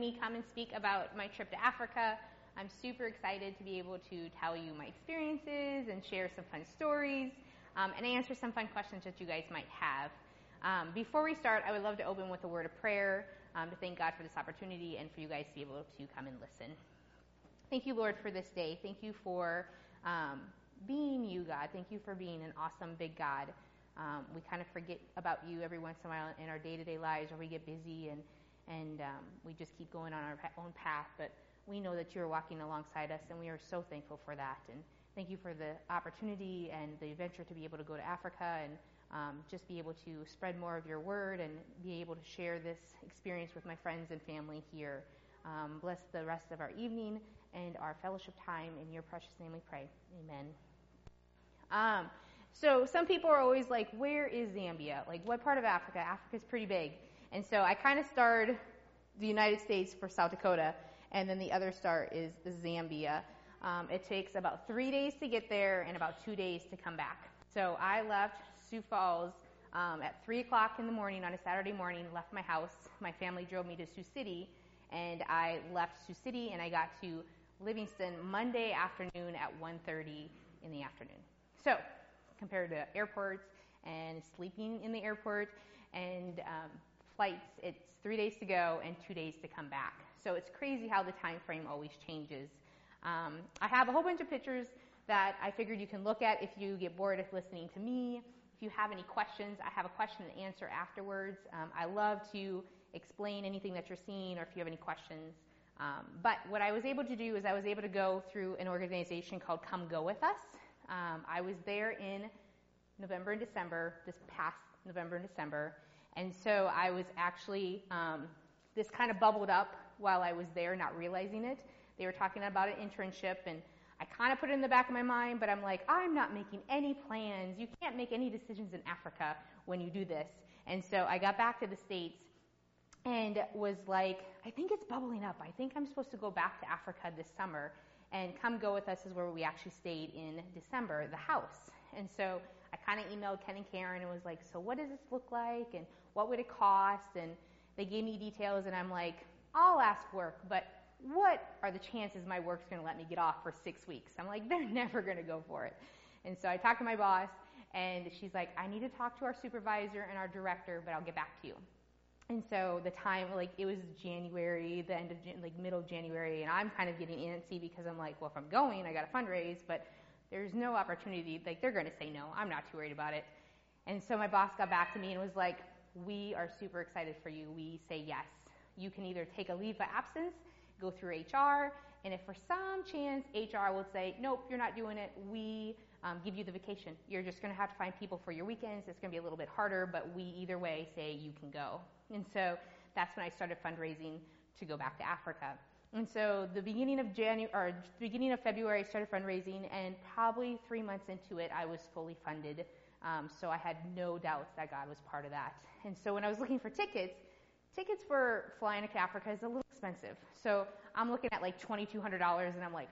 me come and speak about my trip to Africa. I'm super excited to be able to tell you my experiences and share some fun stories and answer some fun questions that you guys might have. Before we start, I would love to open with a word of prayer to thank God for this opportunity and for you guys to be able to come and listen. Thank you, Lord, for this day. Thank you for being you, God. Thank you for being an awesome, big God. We kind of forget about you every once in a while in our day-to-day lives, or we get busy and we just keep going on our own path. But we know that you're walking alongside us, and we are so thankful for that. And thank you for the opportunity and the adventure to be able to go to Africa and just be able to spread more of your word and be able to share this experience with my friends and family here. Bless the rest of our evening and our fellowship time. In your precious name we pray. Amen. So some people are always like, where is Zambia? Like, what part of Africa? Africa's pretty big. And so I kind of starred the United States for South Dakota, and then the other star is Zambia. It takes about 3 days to get there and about 2 days to come back. So I left Sioux Falls at 3 o'clock in the morning on a Saturday morning, left my house. My family drove me to Sioux City, and I left Sioux City, and I got to Livingston Monday afternoon at 1:30 in the afternoon. So compared to airports and sleeping in the airport and flights, it's 3 days to go and 2 days to come back. So it's crazy how the time frame always changes. I have a whole bunch of pictures that I figured you can look at if you get bored of listening to me. If you have any questions, I have a question and answer afterwards. I love to explain anything that you're seeing or if you have any questions. But what I was able to do is I was able to go through an organization called Come Go With Us. I was there in November and December, this past November and December. And so I was actually, this kind of bubbled up while I was there, not realizing it. They were talking about an internship, and I kind of put it in the back of my mind, but I'm like, I'm not making any plans. You can't make any decisions in Africa when you do this. And so I got back to the States and was like, I think it's bubbling up. I think I'm supposed to go back to Africa this summer. And Come Go With Us is where we actually stayed in December, the house. And so I kind of emailed Ken and Karen and was like, so what does this look like? And what would it cost? And they gave me details, and I'm like, I'll ask work, but what are the chances my work's going to let me get off for 6 weeks? I'm like, they're never going to go for it. And so I talked to my boss, and she's like, I need to talk to our supervisor and our director, but I'll get back to you. And so the time, like, it was January, the end of, middle of January, and I'm kind of getting antsy because I'm like, well, if I'm going, I got to fundraise, but there's no opportunity. Like, they're going to say no. I'm not too worried about it. And so my boss got back to me and was like, we are super excited for you. We say yes. You can either take a leave of absence, go through HR, and if for some chance HR will say, nope, you're not doing it, we give you the vacation. You're just going to have to find people for your weekends. It's going to be a little bit harder, but we either way say you can go. And so that's when I started fundraising to go back to Africa. And so the beginning of February, I started fundraising, and probably 3 months into it, I was fully funded. So I had no doubts that God was part of that. And so when I was looking for tickets for flying to Africa is a little expensive. So I'm looking at like $2,200, and I'm like,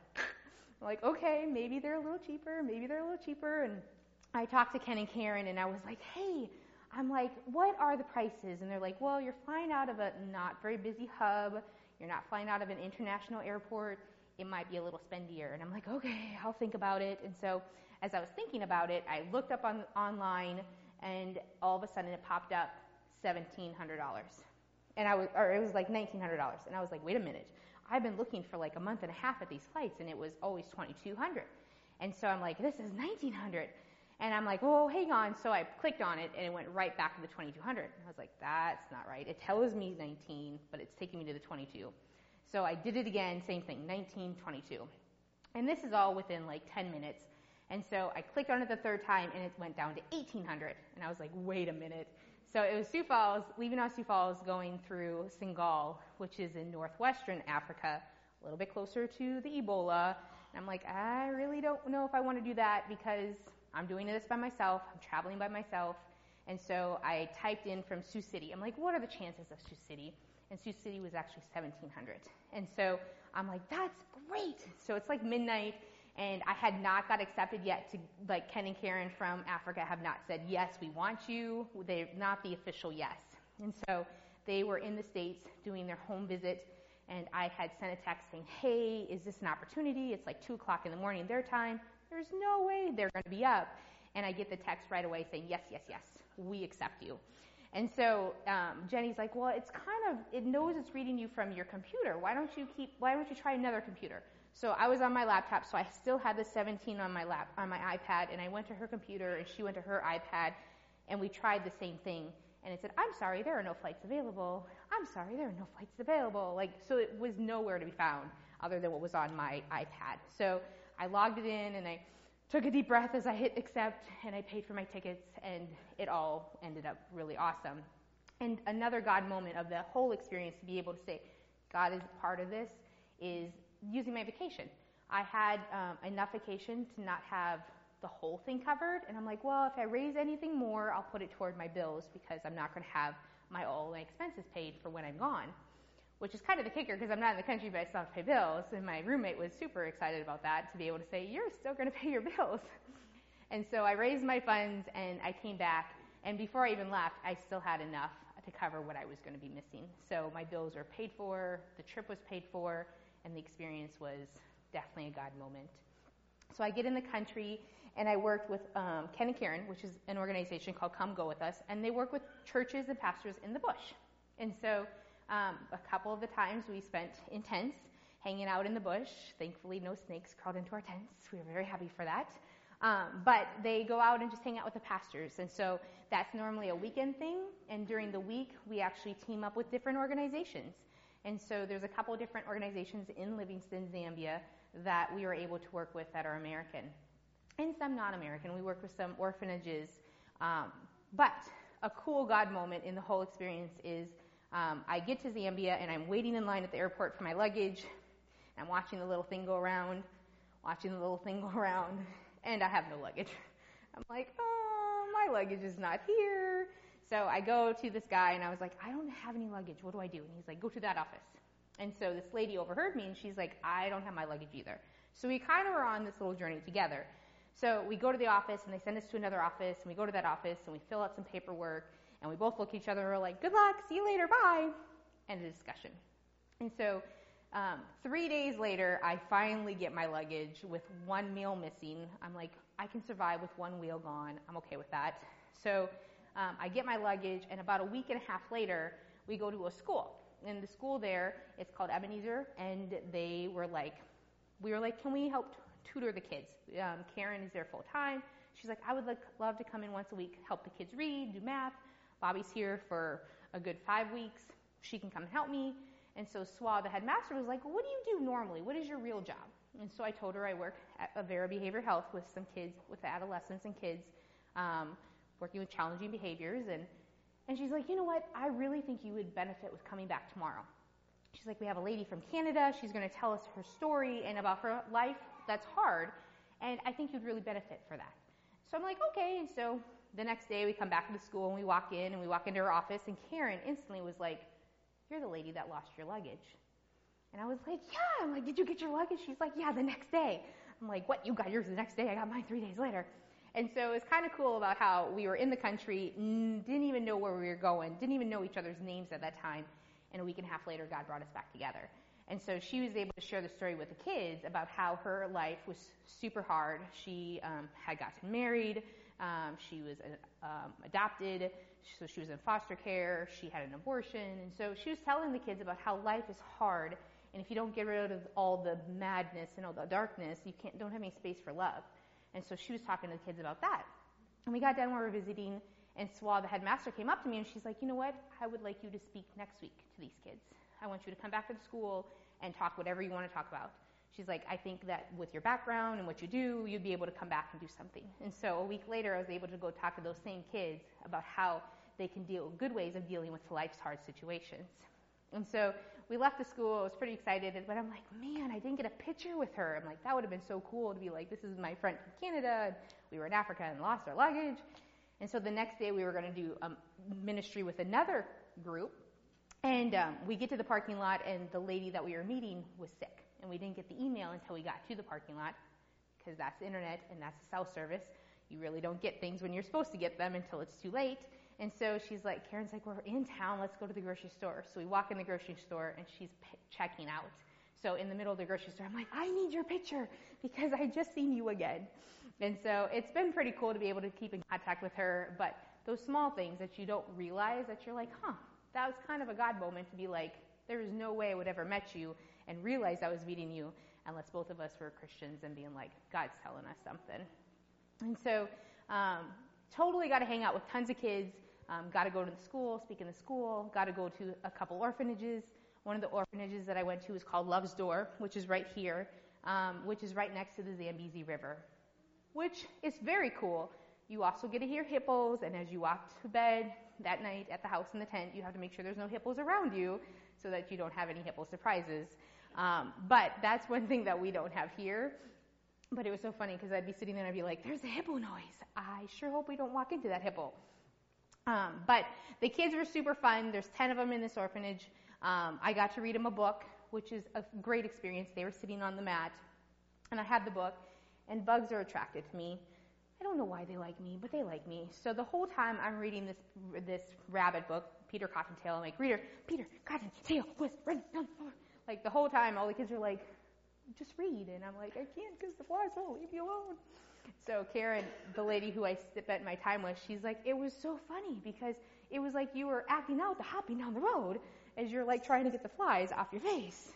okay, maybe they're a little cheaper. And I talked to Ken and Karen, and I was like, hey, I'm like, what are the prices? And they're like, well, you're flying out of a not very busy hub. You're not flying out of an international airport. It might be a little spendier. And I'm like, okay, I'll think about it. And so as I was thinking about it, I looked up online, and all of a sudden it popped up $1,700. And it was like $1,900. And I was like, wait a minute. I've been looking for like a month and a half at these flights, and it was always $2,200. And so I'm like, this is $1,900. And I'm like, well, hang on. So I clicked on it, and it went right back to the $2,200. I was like, that's not right. It tells me 19, but it's taking me to the 22. So I did it again, same thing, 19, 22. And this is all within like 10 minutes. And so I clicked on it the third time, and it went down to 1,800. And I was like, wait a minute. So it was Sioux Falls, leaving out Sioux Falls, going through Senegal, which is in northwestern Africa, a little bit closer to the Ebola. And I'm like, I really don't know if I want to do that because I'm doing this by myself. I'm traveling by myself. And so I typed in from Sioux City. I'm like, what are the chances of Sioux City? And Sioux City was actually 1,700. And so I'm like, that's great. So it's like midnight, and I had not got accepted yet to, like, Ken and Karen from Africa have not said, yes, we want you. They're not the official yes. And so they were in the States doing their home visit, and I had sent a text saying, hey, is this an opportunity? It's like 2 o'clock in the morning their time. There's no way they're going to be up. And I get the text right away saying, yes, yes, yes, we accept you. And so Jenny's like, well, it knows it's reading you from your computer. Why don't you try another computer? So I was on my laptop, so I still had the 17 on my iPad, and I went to her computer, and she went to her iPad, and we tried the same thing. And it said, I'm sorry, there are no flights available. I'm sorry, there are no flights available. So it was nowhere to be found other than what was on my iPad. So I logged it in, and I took a deep breath as I hit accept, and I paid for my tickets, and it all ended up really awesome. And another God moment of the whole experience, to be able to say, God is part of this, is using my vacation. I had enough vacation to not have the whole thing covered, and I'm like, well, if I raise anything more, I'll put it toward my bills because I'm not going to have all my expenses paid for when I'm gone, which is kind of the kicker because I'm not in the country, but I still have to pay bills, and my roommate was super excited about that, to be able to say, you're still going to pay your bills. And so I raised my funds, and I came back, and before I even left, I still had enough to cover what I was going to be missing. So my bills were paid for, the trip was paid for, and the experience was definitely a God moment. So I get in the country, and I worked with Ken and Karen, which is an organization called Come Go With Us, and they work with churches and pastors in the bush. And so a couple of the times we spent in tents, hanging out in the bush. Thankfully, no snakes crawled into our tents. We were very happy for that. But they go out and just hang out with the pastors. And so that's normally a weekend thing. And during the week, we actually team up with different organizations. And so there's a couple of different organizations in Livingstone, Zambia, that we were able to work with that are American. And some non-American. We work with some orphanages. But a cool God moment in the whole experience is I get to Zambia, and I'm waiting in line at the airport for my luggage. I'm watching the little thing go around, and I have no luggage. I'm like, oh, my luggage is not here. So I go to this guy, and I was like, I don't have any luggage. What do I do? And he's like, go to that office. And so this lady overheard me, and she's like, I don't have my luggage either. So we kind of were on this little journey together. So we go to the office, and they send us to another office, and we go to that office, and we fill out some paperwork, and we both look at each other, and we're like, good luck, see you later, bye, end of discussion. And so 3 days later, I finally get my luggage with one meal missing. I'm like, I can survive with one wheel gone. I'm okay with that. So I get my luggage, and about a week and a half later, we go to a school. And the school there, it's called Ebenezer, and we were like, can we help tutor the kids? Karen is there full time. She's like, I would love to come in once a week, help the kids read, do math. Bobby's here for a good 5 weeks. She can come and help me. And so Swa, the headmaster, was like, well, what do you do normally? What is your real job? And so I told her I work at Avera Behavior Health with some kids, with adolescents and kids, working with challenging behaviors. And she's like, you know what? I really think you would benefit with coming back tomorrow. She's like, we have a lady from Canada. She's going to tell us her story and about her life that's hard. And I think you'd really benefit for that. So I'm like, okay. And so the next day we come back to the school, and we walk into her office, and Karen instantly was like, you're the lady that lost your luggage. And I was like, yeah. I'm like, did you get your luggage? She's like, yeah, the next day. I'm like, what? You got yours the next day? I got mine 3 days later. And so it was kind of cool about how we were in the country, didn't even know where we were going, didn't even know each other's names at that time. And a week and a half later, God brought us back together. And so she was able to share the story with the kids about how her life was super hard. She had gotten married. She was adopted. So she was in foster care. She had an abortion. And so she was telling the kids about how life is hard. And if you don't get rid of all the madness and all the darkness, you don't have any space for love. And so she was talking to the kids about that. And we got done while we were visiting, and Swa, the headmaster, came up to me, and she's like, you know what? I would like you to speak next week to these kids. I want you to come back to the school and talk whatever you want to talk about. She's like, I think that with your background and what you do, you'd be able to come back and do something. And so a week later, I was able to go talk to those same kids about how they can good ways of dealing with life's hard situations. And so we left the school. I was pretty excited, but I'm like, man, I didn't get a picture with her. I'm like, that would have been so cool to be like, this is my friend from Canada. And we were in Africa and lost our luggage. And so the next day we were going to do a ministry with another group. And we get to the parking lot, and the lady that we were meeting was sick. And we didn't get the email until we got to the parking lot, because that's the internet and that's the cell service. You really don't get things when you're supposed to get them until it's too late. And so Karen's like, we're in town, let's go to the grocery store. So we walk in the grocery store, and she's checking out. So in the middle of the grocery store, I'm like, I need your picture because I just seen you again. And so it's been pretty cool to be able to keep in contact with her. But those small things that you don't realize, that you're like, that was kind of a God moment to be like, there is no way I would ever met you and realize I was meeting you unless both of us were Christians and being like, God's telling us something. And so totally got to hang out with tons of kids, got to go to the school, speak in the school, got to go to a couple orphanages. One of the orphanages that I went to is called Love's Door, which is right here, which is right next to the Zambezi River, which is very cool. You also get to hear hippos, and as you walk to bed that night at the house in the tent, you have to make sure there's no hippos around you so that you don't have any hippo surprises. But that's one thing that we don't have here. But it was so funny because I'd be sitting there and I'd be like, there's a hippo noise. I sure hope we don't walk into that hippo. But the kids were super fun. There's 10 of them in this orphanage. I got to read them a book, which is a great experience. They were sitting on the mat, and I had the book, and bugs are attracted to me. I don't know why they like me, but they like me. So the whole time I'm reading this rabbit book, Peter Cottontail, I'm like, reader, Peter Cottontail was running down the floor. Like the whole time, all the kids are like, just read. And I'm like, I can't because the flies won't leave me alone. So Karen, the lady who I spent my time with, she's like, it was so funny because it was like you were acting out the hopping down the road as you're like trying to get the flies off your face.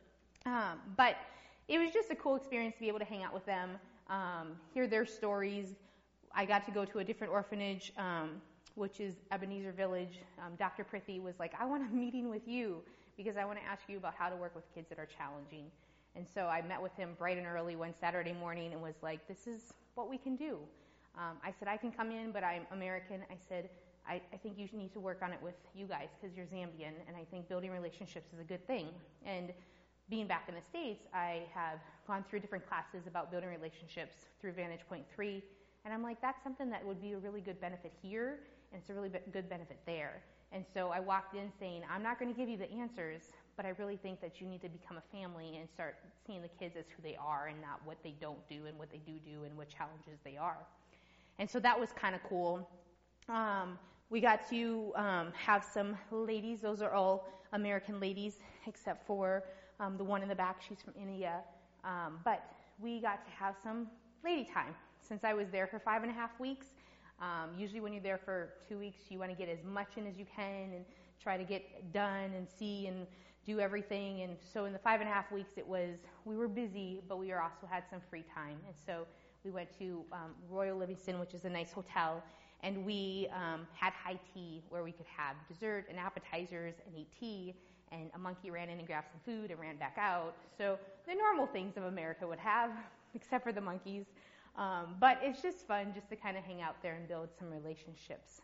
But it was just a cool experience to be able to hang out with them, hear their stories. I got to go to a different orphanage, which is Ebenezer Village. Dr. Prithee was like, I want a meeting with you because I want to ask you about how to work with kids that are challenging. And so I met with him bright and early one Saturday morning and was like, this is what we can do. I said, I can come in, but I'm American. I said, I think you need to work on it with you guys because you're Zambian, and I think building relationships is a good thing. And being back in the States, I have gone through different classes about building relationships through Vantage Point 3, and I'm like, that's something that would be a really good benefit here, and it's a really good benefit there. And so I walked in saying, I'm not going to give you the answers, but I really think that you need to become a family and start seeing the kids as who they are and not what they don't do and what they do and what challenges they are. And so that was kind of cool. We got to have some ladies. Those are all American ladies except for the one in the back. She's from India. But we got to have some lady time. Since I was there for 5.5 weeks, usually when you're there for 2 weeks, you want to get as much in as you can and try to get done and see and do everything. And so in the 5.5 weeks, we were busy, but we also had some free time. And so we went to Royal Livingston, which is a nice hotel, and we had high tea where we could have dessert and appetizers and eat tea. And a monkey ran in and grabbed some food and ran back out. So the normal things of America would have, except for the monkeys. But it's just fun just to kind of hang out there and build some relationships.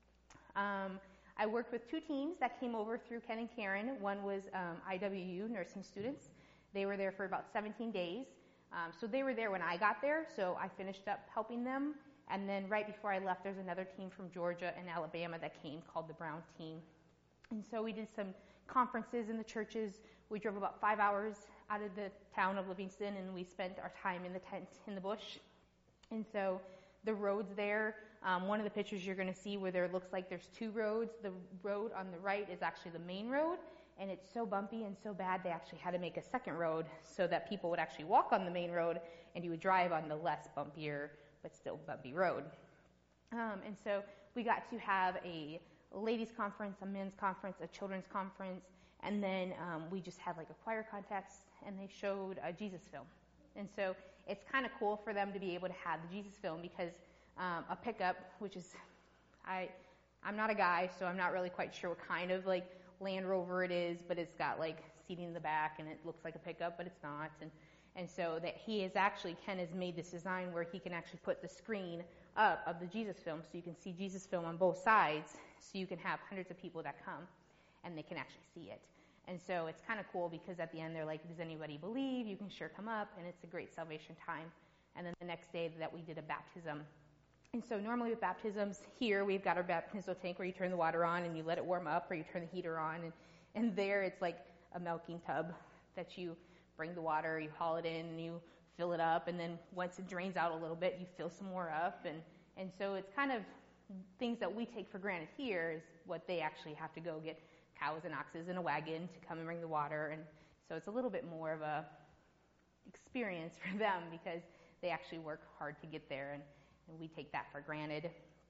I worked with 2 teams that came over through Ken and Karen. One was IWU, nursing students. They were there for about 17 days. So they were there when I got there, so I finished up helping them. And then right before I left, there's another team from Georgia and Alabama that came called the Brown team. And so we did some conferences in the churches. We drove about 5 hours out of the town of Livingston, and we spent our time in the tent in the bush. And so the roads there, one of the pictures you're going to see where there looks like there's 2 roads. The road on the right is actually the main road, and it's so bumpy and so bad they actually had to make a second road so that people would actually walk on the main road and you would drive on the less bumpier but still bumpy road. And so we got to have a ladies' conference, a men's conference, a children's conference, and then we just had like a choir contest, and they showed a Jesus film. And so it's kind of cool for them to be able to have the Jesus film because a pickup, which is, I'm not a guy, so I'm not really quite sure what kind of like Land Rover it is, but it's got like seating in the back, and it looks like a pickup, but it's not. And so that Ken has made this design where he can actually put the screen up of the Jesus film so you can see Jesus film on both sides, so you can have hundreds of people that come and they can actually see it. And so it's kind of cool because at the end they're like, does anybody believe? You can sure come up, and it's a great salvation time. And then the next day that we did a baptism. And so normally with baptisms here, we've got our baptismal tank where you turn the water on and you let it warm up, or you turn the heater on. And there it's like a milking tub that you bring the water, you haul it in, and you fill it up. And then once it drains out a little bit, you fill some more up. And so it's kind of things that we take for granted here is what they actually have to go get cows and oxes in a wagon to come and bring the water. And so it's a little bit more of a experience for them because they actually work hard to get there, and we take that for granted.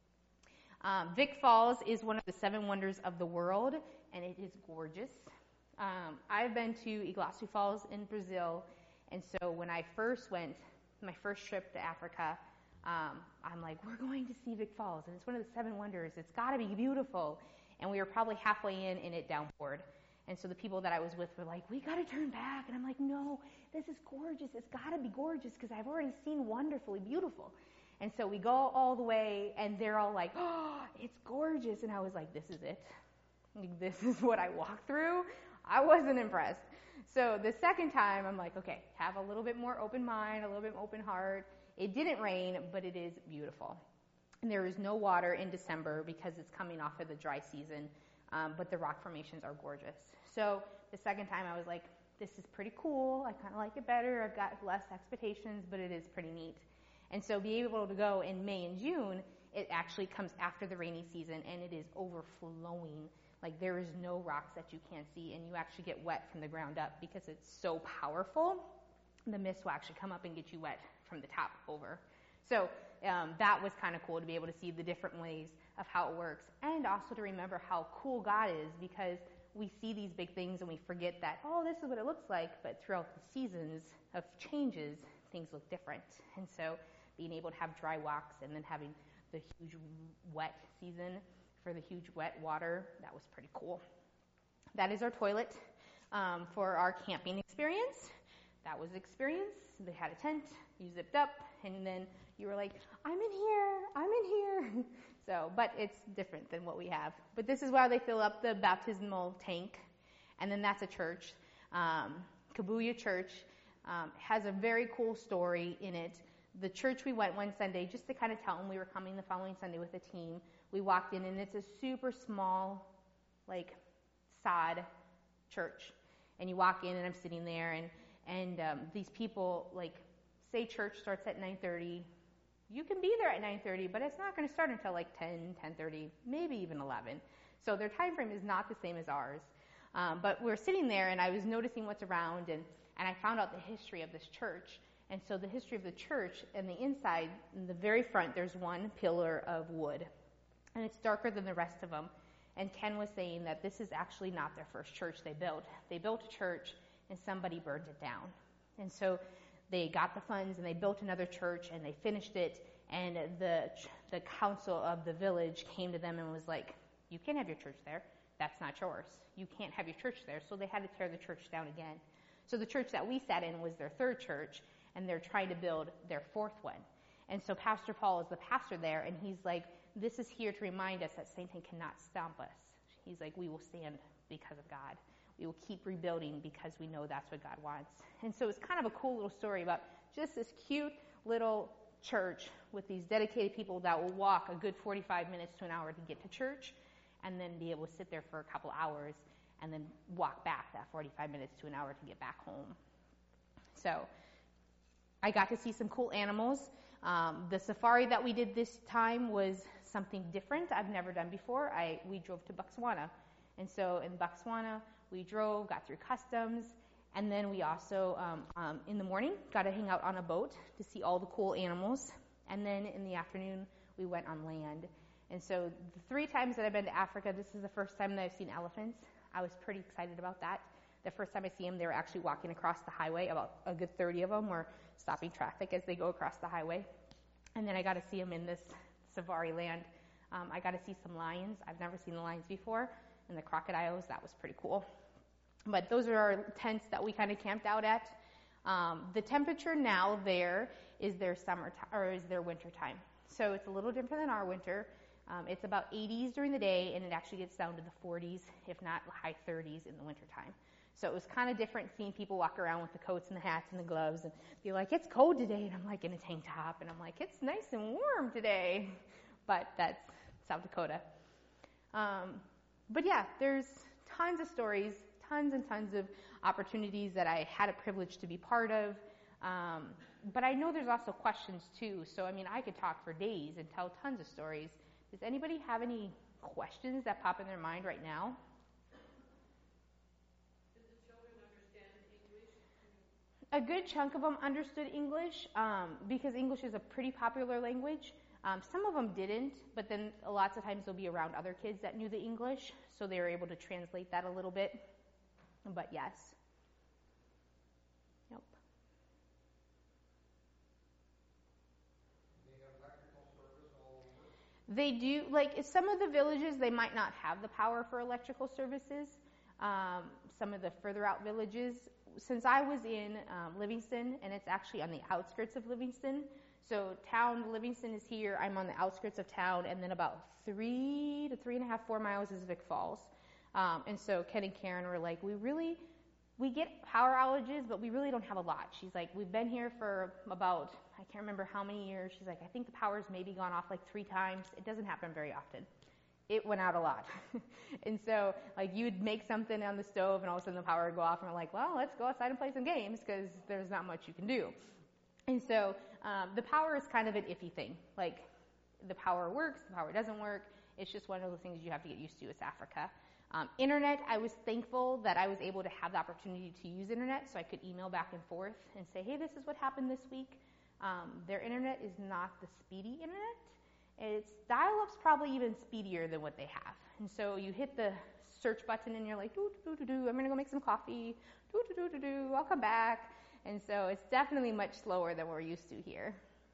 Vic Falls is one of the 7 wonders of the world, and it is gorgeous. I've been to Iguazu Falls in Brazil, and so when I first went, my first trip to Africa, I'm like, we're going to see Vic Falls, and it's one of the 7 wonders. It's got to be beautiful. And we were probably halfway in, and it downpoured. And so the people that I was with were like, we got to turn back. And I'm like, no, this is gorgeous. It's got to be gorgeous because I've already seen wonderfully beautiful. And so we go all the way, and they're all like, oh, it's gorgeous. And I was like, this is it. Like, this is what I walked through. I wasn't impressed. So the second time, I'm like, okay, have a little bit more open mind, a little bit open heart. It didn't rain, but it is beautiful. And there is no water in December because it's coming off of the dry season, but the rock formations are gorgeous. So the second time, I was like, this is pretty cool. I kind of like it better. I've got less expectations, but it is pretty neat. And so being able to go in May and June, it actually comes after the rainy season, and it is overflowing. Like, there is no rocks that you can't see, and you actually get wet from the ground up because it's so powerful. The mist will actually come up and get you wet from the top over. So that was kind of cool to be able to see the different ways of how it works, and also to remember how cool God is, because we see these big things and we forget that, oh, this is what it looks like, but throughout the seasons of changes, things look different. And so being able to have dry walks and then having the huge wet season for the huge wet water, that was pretty cool. That is our toilet for our camping experience. That was the experience. They had a tent, you zipped up, and then you were like, I'm in here. So, but it's different than what we have. But this is where they fill up the baptismal tank, and then that's a church. Kabuya Church has a very cool story in it. The church we went one Sunday, just to kind of tell them we were coming the following Sunday with a team, we walked in, and it's a super small, like, sod church. And you walk in, and I'm sitting there, and these people, like, say church starts at 9:30. You can be there at 9:30, but it's not going to start until like 10, 10:30, maybe even 11. So their time frame is not the same as ours. But we're sitting there, and I was noticing what's around, and I found out the history of this church. And so the history of the church, and the inside, in the very front, there's one pillar of wood. And it's darker than the rest of them. And Ken was saying that this is actually not their first church they built. They built a church, and somebody burned it down. And so they got the funds, and they built another church, and they finished it. And the council of the village came to them and was like, you can't have your church there. That's not yours. You can't have your church there. So they had to tear the church down again. So the church that we sat in was their third church, and they're trying to build their fourth one. And so Pastor Paul is the pastor there, and he's like, this is here to remind us that Satan cannot stomp us. He's like, we will stand because of God. We will keep rebuilding because we know that's what God wants. And so it's kind of a cool little story about just this cute little church with these dedicated people that will walk a good 45 minutes to an hour to get to church, and then be able to sit there for a couple hours and then walk back that 45 minutes to an hour to get back home. So I got to see some cool animals. The safari that we did this time was something different I've never done before. We drove to Botswana. And so in Botswana, we drove, got through customs, and then we also, in the morning, got to hang out on a boat to see all the cool animals. And then in the afternoon, we went on land. And so the 3 times that I've been to Africa, this is the first time that I've seen elephants. I was pretty excited about that. The first time I see them, they were actually walking across the highway. About a good 30 of them were stopping traffic as they go across the highway. And then I got to see them in this safari land. I got to see some lions. I've never seen the lions before. And the crocodiles, that was pretty cool. But those are our tents that we kind of camped out at. The temperature now there is their winter time. So it's a little different than our winter. It's about 80s during the day, and it actually gets down to the 40s, if not high 30s in the wintertime. So it was kind of different seeing people walk around with the coats and the hats and the gloves and be like, it's cold today. And I'm like in a tank top, and I'm like, it's nice and warm today. But that's South Dakota. But yeah, there's tons of stories, tons and tons of opportunities that I had a privilege to be part of. But I know there's also questions too. So, I mean, I could talk for days and tell tons of stories. Does anybody have any questions that pop in their mind right now? Did the children understand English? A good chunk of them understood English because English is a pretty popular language. Some of them didn't, but then lots of times they'll be around other kids that knew the English, so they were able to translate that a little bit. But yes. Yep. They have electrical service all over? They do, like some of the villages, they might not have the power for electrical services. Some of the further out villages, since I was in Livingston, and it's actually on the outskirts of Livingston, so Livingston is here, I'm on the outskirts of town, and then about 3 to 3.5, 4 miles is Vic Falls. And so Ken and Karen were like, we get power outages, but we really don't have a lot. She's like, we've been here for about, I can't remember how many years. She's like, I think the power's maybe gone off like 3 times. It doesn't happen very often. It went out a lot. And so, like, you'd make something on the stove, and all of a sudden the power would go off, and we're like, well, let's go outside and play some games, because there's not much you can do. And so, the power is kind of an iffy thing. Like, the power works, the power doesn't work. It's just one of those things you have to get used to. It's Africa. Internet, I was thankful that I was able to have the opportunity to use internet, so I could email back and forth and say, hey, this is what happened this week. Their internet is not the speedy internet. It's dial-up's probably even speedier than what they have. And so you hit the search button and you're like, I'm going to go make some coffee. I'll come back. And so it's definitely much slower than we're used to here.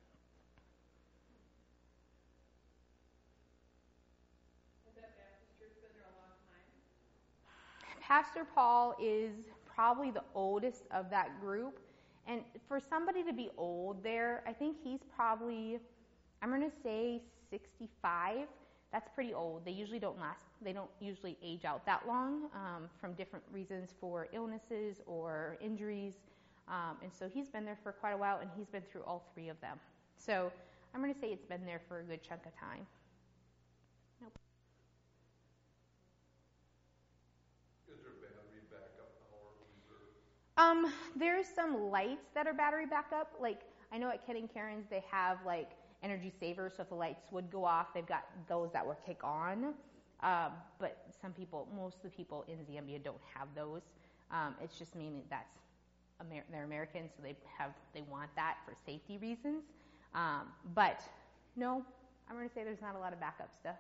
Has that Baptist church been there a long time? Pastor Paul is probably the oldest of that group. And for somebody to be old there, I think he's probably, I'm going to say 65. That's pretty old. They usually don't last. They don't usually age out that long from different reasons for illnesses or injuries. And so he's been there for quite a while, and he's been through all 3 of them. So I'm going to say it's been there for a good chunk of time. Nope. Is there battery backup power reserve? There's some lights that are battery backup. Like, I know at Ken and Karen's they have like energy savers, so if the lights would go off, they've got those that will kick on. But most of the people in Zambia don't have those. It's just mainly they're Americans, so they want that for safety reasons. But no, I'm going to say there's not a lot of backup stuff.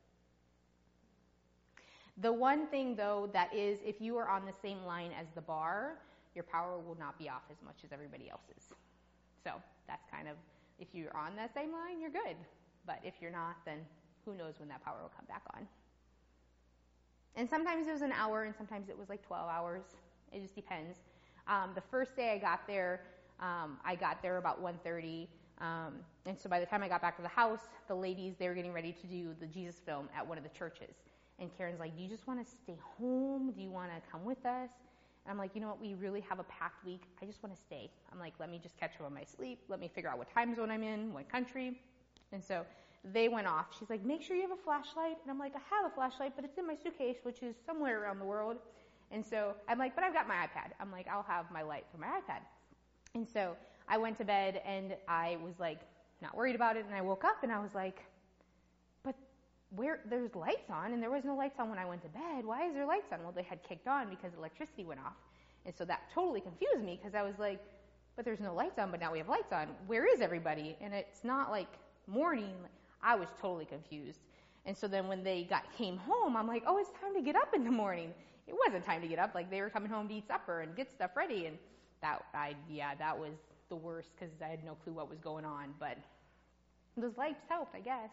The one thing though that is, if you are on the same line as the bar, your power will not be off as much as everybody else's. So that's kind of, if you're on that same line, you're good. But if you're not, then who knows when that power will come back on. And sometimes it was an hour, and sometimes it was like 12 hours. It just depends. The first day I got there about 1:30. And so by the time I got back to the house, the ladies, they were getting ready to do the Jesus film at one of the churches. And Karen's like, do you just want to stay home? Do you want to come with us? And I'm like, you know what? We really have a packed week. I just want to stay. I'm like, let me just catch up on my sleep. Let me figure out what time zone I'm in, what country. And so they went off. She's like, make sure you have a flashlight. And I'm like, I have a flashlight, but it's in my suitcase, which is somewhere around the world. And so I'm like, but I've got my iPad. I'm like, I'll have my light for my iPad. And so I went to bed, and I was like, not worried about it. And I woke up, and I was like, but there's lights on, and there was no lights on when I went to bed. Why is there lights on? Well, they had kicked on because electricity went off. And so that totally confused me, because I was like, but there's no lights on, but now we have lights on. Where is everybody? And it's not like morning. I was totally confused. And so then when they came home, I'm like, oh, it's time to get up in the morning. It wasn't time to get up. Like, they were coming home to eat supper and get stuff ready. And that was the worst, because I had no clue what was going on. But those lights helped, I guess.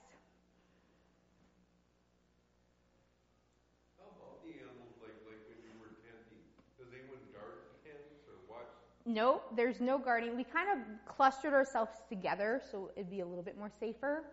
How about the animals, like when you were tenting? Does anyone guard the tents or watch? No, there's no guarding. We kind of clustered ourselves together, so it'd be a little bit more safer.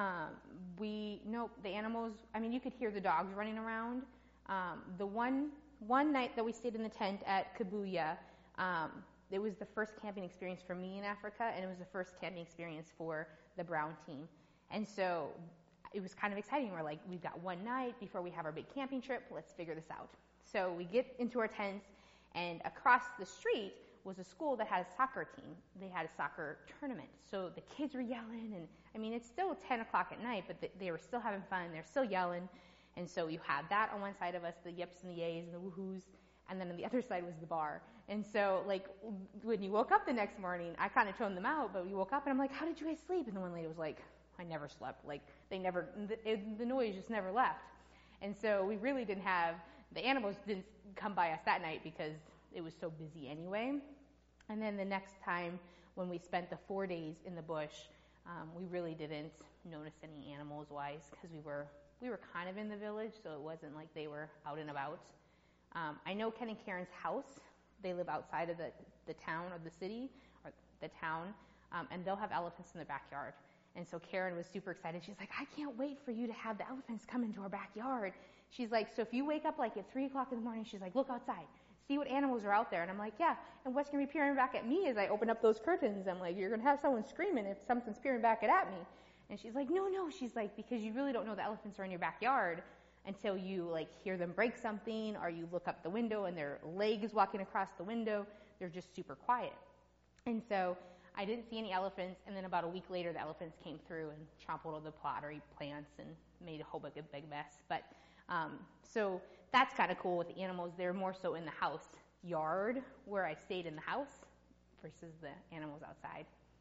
The animals, I mean, you could hear the dogs running around. The one night that we stayed in the tent at Kabuya, it was the first camping experience for me in Africa, and it was the first camping experience for the Brown team. And so it was kind of exciting. We're like, we've got one night before we have our big camping trip. Let's figure this out. So we get into our tents, and across the street was a school that had a soccer team. They had a soccer tournament. So the kids were yelling, and I mean, it's still 10 o'clock at night, but they were still having fun. They're still yelling. And so you had that on one side of us, the yips and the yays and the woohoos, and then on the other side was the bar. And so, like, when you woke up the next morning, I kind of toned them out, but we woke up and I'm like, how did you guys sleep? And the one lady was like, I never slept. Like, the noise just never left. And so we really didn't have, the animals didn't come by us that night because it was so busy anyway. And then the next time when we spent the 4 days in the bush, we really didn't notice any animals wise because we were kind of in the village, so it wasn't like they were out and about. I know Ken and Karen's house. They live outside of the town or the city or the town, and they'll have elephants in their backyard. And so Karen was super excited. She's like, I can't wait for you to have the elephants come into our backyard. She's like, so if you wake up like at 3 o'clock in the morning, she's like, look outside, see what animals are out there. And I'm like, yeah. And what's going to be peering back at me as I open up those curtains? I'm like, you're going to have someone screaming if something's peering back at me. And she's like, no. She's like, because you really don't know the elephants are in your backyard until you like hear them break something, or you look up the window and their leg is walking across the window. They're just super quiet. And so I didn't see any elephants, and then about a week later, the elephants came through and trampled all the pottery plants and made a whole big mess. But so that's kind of cool with the animals. They're more so in the house yard where I stayed in the house versus the animals outside.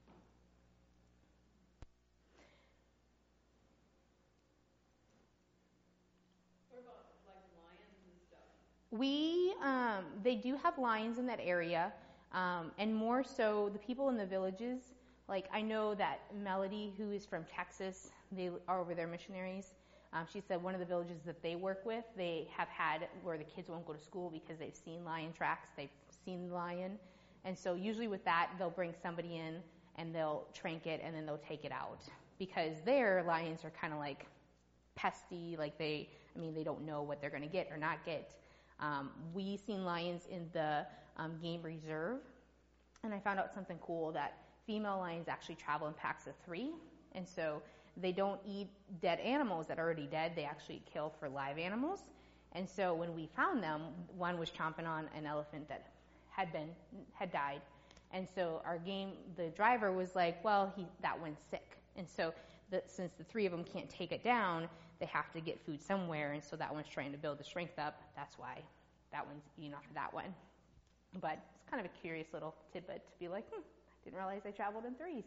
What about like lions and stuff? They do have lions in that area. And more so, the people in the villages, like I know that Melody, who is from Texas, they are over there missionaries. She said one of the villages that they work with, they have had where the kids won't go to school because they've seen lion tracks, they've seen the lion. And so usually with that, they'll bring somebody in and they'll trank it and then they'll take it out. Because their lions are kind of like pesty, like they don't know what they're going to get or not get. We seen lions in the game reserve, and I found out something cool that female lions actually travel in packs of 3, and so they don't eat dead animals that are already dead. They actually kill for live animals. And so when we found them, one was chomping on an elephant that had died, and so the driver was like, well, that one's sick, and so since the 3 of them can't take it down, they have to get food somewhere, and so that one's trying to build the strength up. That's why that one's eating off of that one. But it's kind of a curious little tidbit to be like, I didn't realize I traveled in 3s.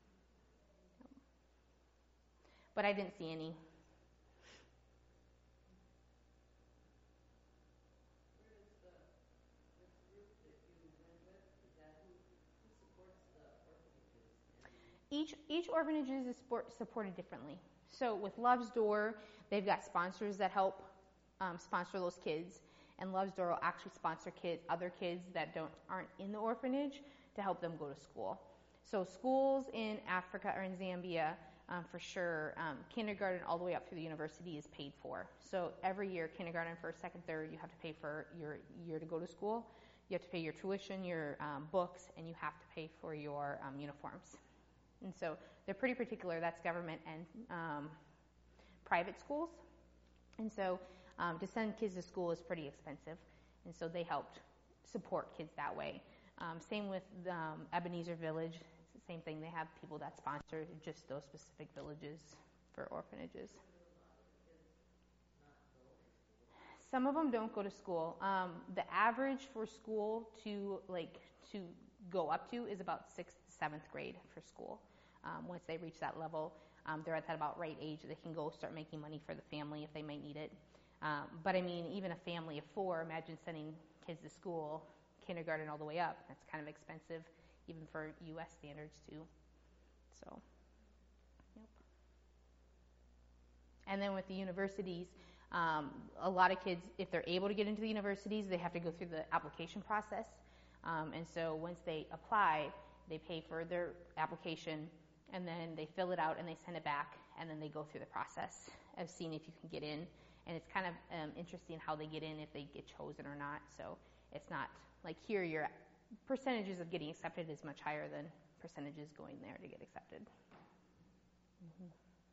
But I didn't see any. Where is this group that you went with? Is that who supports the orphanages? Each orphanage is supported differently. So with Love's Door, they've got sponsors that help sponsor those kids. And Love's Door will actually sponsor other kids that aren't in the orphanage to help them go to school. So schools in Africa or in Zambia, for sure, kindergarten all the way up through the university is paid for. So every year, kindergarten, first, second, third, you have to pay for your year to go to school. You have to pay your tuition, your books, and you have to pay for your uniforms. And so they're pretty particular. That's government and private schools. And so to send kids to school is pretty expensive, and so they helped support kids that way. Same with Ebenezer Village. It's the same thing. They have people that sponsor just those specific villages for orphanages. Some of them don't go to school. The average for school to go up to is about 6th to 7th grade for school. Once they reach that level, they're at that about right age. They can go start making money for the family if they might need it. But I mean, even a family of 4, imagine sending kids to school, kindergarten all the way up. That's kind of expensive, even for U.S. standards too. So, yep. And then with the universities, a lot of kids, if they're able to get into the universities, they have to go through the application process. And so once they apply, they pay for their application, and then they fill it out and they send it back, and then they go through the process of seeing if you can get in. And it's kind of interesting how they get in, if they get chosen or not. So it's not like here your percentages of getting accepted is much higher than percentages going there to get accepted. Mm-hmm.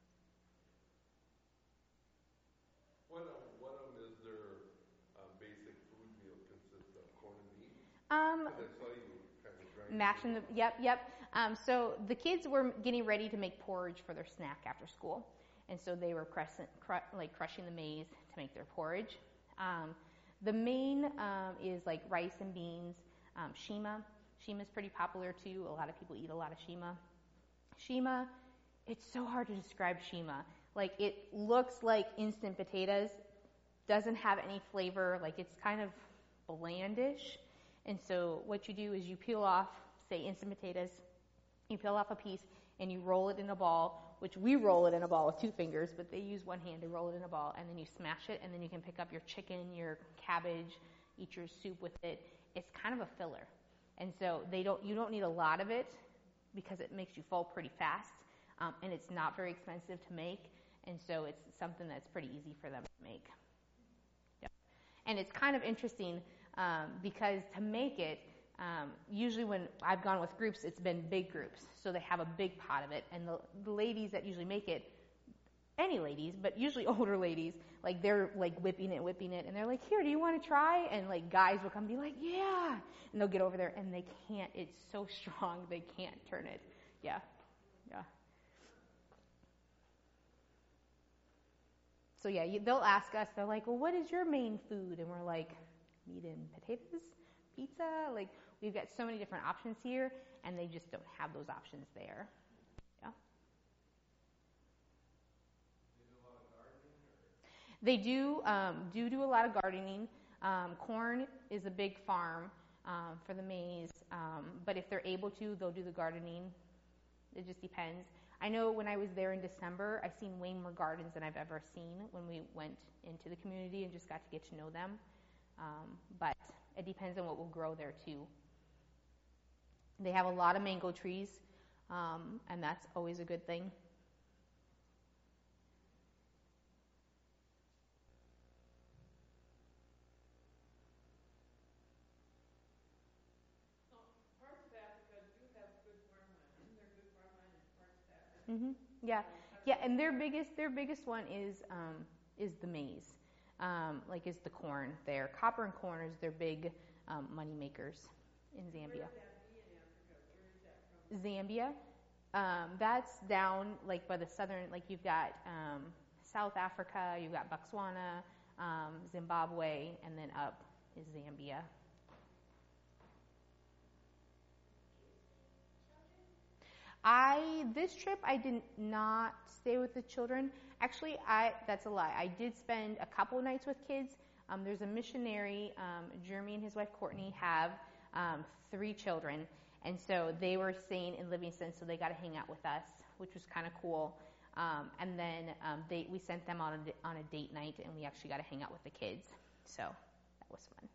What is their basic food meal consist of? Corn and meat? 'Cause I saw you Mashing the, yep. So the kids were getting ready to make porridge for their snack after school. And so they were crushing the maize to make their porridge. The main is like rice and beans. Shima. Shima's pretty popular too. A lot of people eat a lot of shima. Shima, it's so hard to describe shima. Like it looks like instant potatoes, doesn't have any flavor, like it's kind of blandish. And so what you do is you peel off, say instant potatoes, you peel off a piece and you roll it in a ball, which we roll it in a ball with 2 fingers, but they use one hand to roll it in a ball, and then you smash it, and then you can pick up your chicken, your cabbage, eat your soup with it. It's kind of a filler. And so you don't need a lot of it because it makes you full pretty fast, and it's not very expensive to make, and so it's something that's pretty easy for them to make. Yeah. And it's kind of interesting because to make it, usually when I've gone with groups, it's been big groups, so they have a big pot of it, and the ladies that usually make it, any ladies, but usually older ladies, like they're like whipping it, and they're like, here, do you want to try? And like guys will come and be like, yeah, and they'll get over there, and they can't, it's so strong, they can't turn it. Yeah. So yeah, they'll ask us, they're like, well, what is your main food? And we're like, meat and potatoes, pizza, like we've got so many different options here, and they just don't have those options there. Yeah. They do a lot of gardening. Corn is a big farm for the maize, but if they're able to, they'll do the gardening. It just depends. I know when I was there in December, I seen way more gardens than I've ever seen when we went into the community and just got to get to know them. But it depends on what will grow there too. They have a lot of mango trees, and that's always a good thing. Parts of Africa do have good farmland. Isn't there good farmland in parts of Africa? Yeah, and their biggest one is the maize, is the corn there. Copper and corn is their big money makers in Zambia. Where would that be in Africa? Where is that from? Zambia, that's down like by the southern, like you've got South Africa, you've got Botswana, Zimbabwe, and then up is Zambia. This trip I did not stay with the children. Actually, that's a lie. I did spend a couple nights with kids. There's a missionary, Jeremy and his wife Courtney have 3 children, and so they were staying in Livingston, so they got to hang out with us, which was kind of cool. And then we sent them on a date night, and we actually got to hang out with the kids, so that was fun.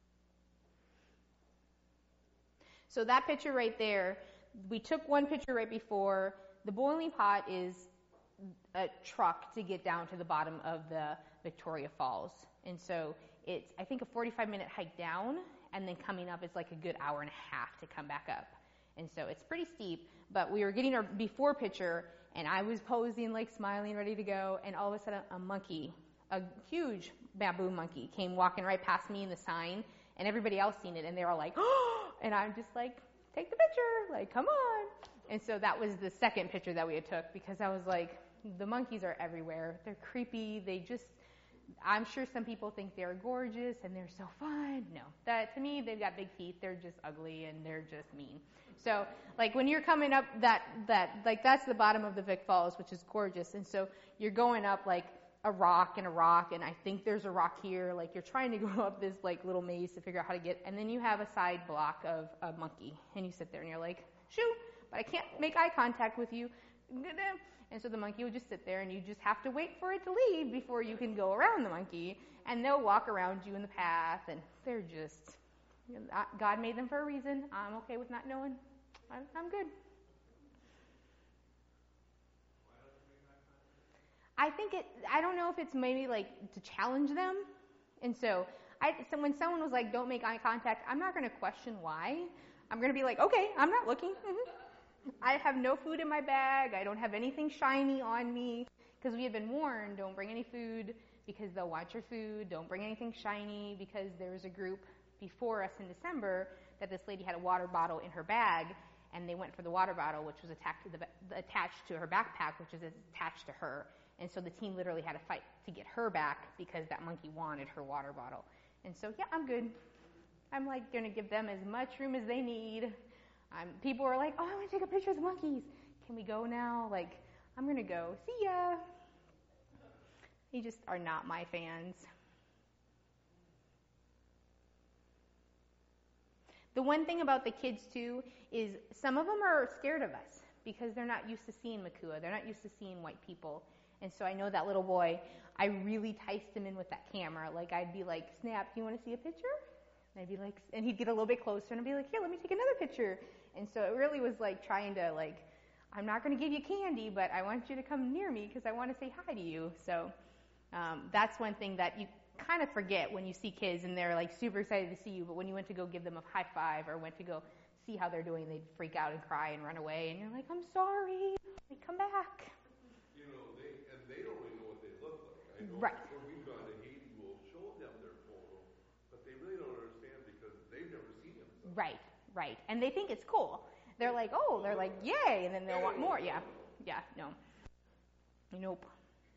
So that picture right there, we took one picture right before. The boiling pot is a truck to get down to the bottom of the Victoria Falls. And so it's, I think, a 45-minute hike down, and then coming up is like a good hour and a half to come back up. And so it's pretty steep, but we were getting our before picture, and I was posing, like smiling, ready to go, and all of a sudden a monkey, a huge baboon monkey, came walking right past me in the sign, and everybody else seen it, and they were like, oh, and I'm just like, take the picture, like, come on. And so that was the second picture that we had took, because I was like, the monkeys are everywhere. They're creepy. I'm sure some people think they're gorgeous and they're so fun. No, to me, they've got big teeth. They're just ugly and they're just mean. So, like, when you're coming up that's the bottom of the Vic Falls, which is gorgeous. And so you're going up like a rock, and I think there's a rock here. Like, you're trying to go up this like little maze to figure out how to get, and then you have a side block of a monkey, and you sit there and you're like, shoo, but I can't make eye contact with you. And so the monkey will just sit there, and you just have to wait for it to leave before you can go around the monkey. And they'll walk around you in the path, and they're just, God made them for a reason. I'm okay with not knowing. I'm good. I don't know if it's maybe like to challenge them. And so when someone was like, don't make eye contact, I'm not going to question why. I'm going to be like, okay, I'm not looking. I have no food in my bag. I don't have anything shiny on me, because we had been warned, don't bring any food because they'll want your food. Don't bring anything shiny, because there was a group before us in December that this lady had a water bottle in her bag, and they went for the water bottle, which was attached to her backpack, which is attached to her. And so the team literally had to fight to get her back because that monkey wanted her water bottle. And so, yeah, I'm good. I'm like going to give them as much room as they need. People are like, oh, I want to take a picture of the monkeys. Can we go now? Like, I'm going to go. See ya. They just are not my fans. The one thing about the kids, too, is some of them are scared of us because they're not used to seeing Makua. They're not used to seeing white people. And so I know that little boy, I really ticed him in with that camera. Like, I'd be like, Snap, do you want to see a picture? And I'd be like, and he'd get a little bit closer, and I'd be like, here, let me take another picture. And so it really was like trying to, like, I'm not going to give you candy, but I want you to come near me because I want to say hi to you. So that's one thing that you kind of forget when you see kids and they're like super excited to see you, but when you went to go give them a high five or went to go see how they're doing, they'd freak out and cry and run away, and you're like, I'm sorry, like, come back. You know, they don't really know what they look like. I know Right. when we've gone to Haiti, we'll show them their photo, but they really don't understand because they've never seen them. So. Right. And they think it's cool. They're like, oh, they're like, yay, and then they'll want more. Yeah, no. Nope.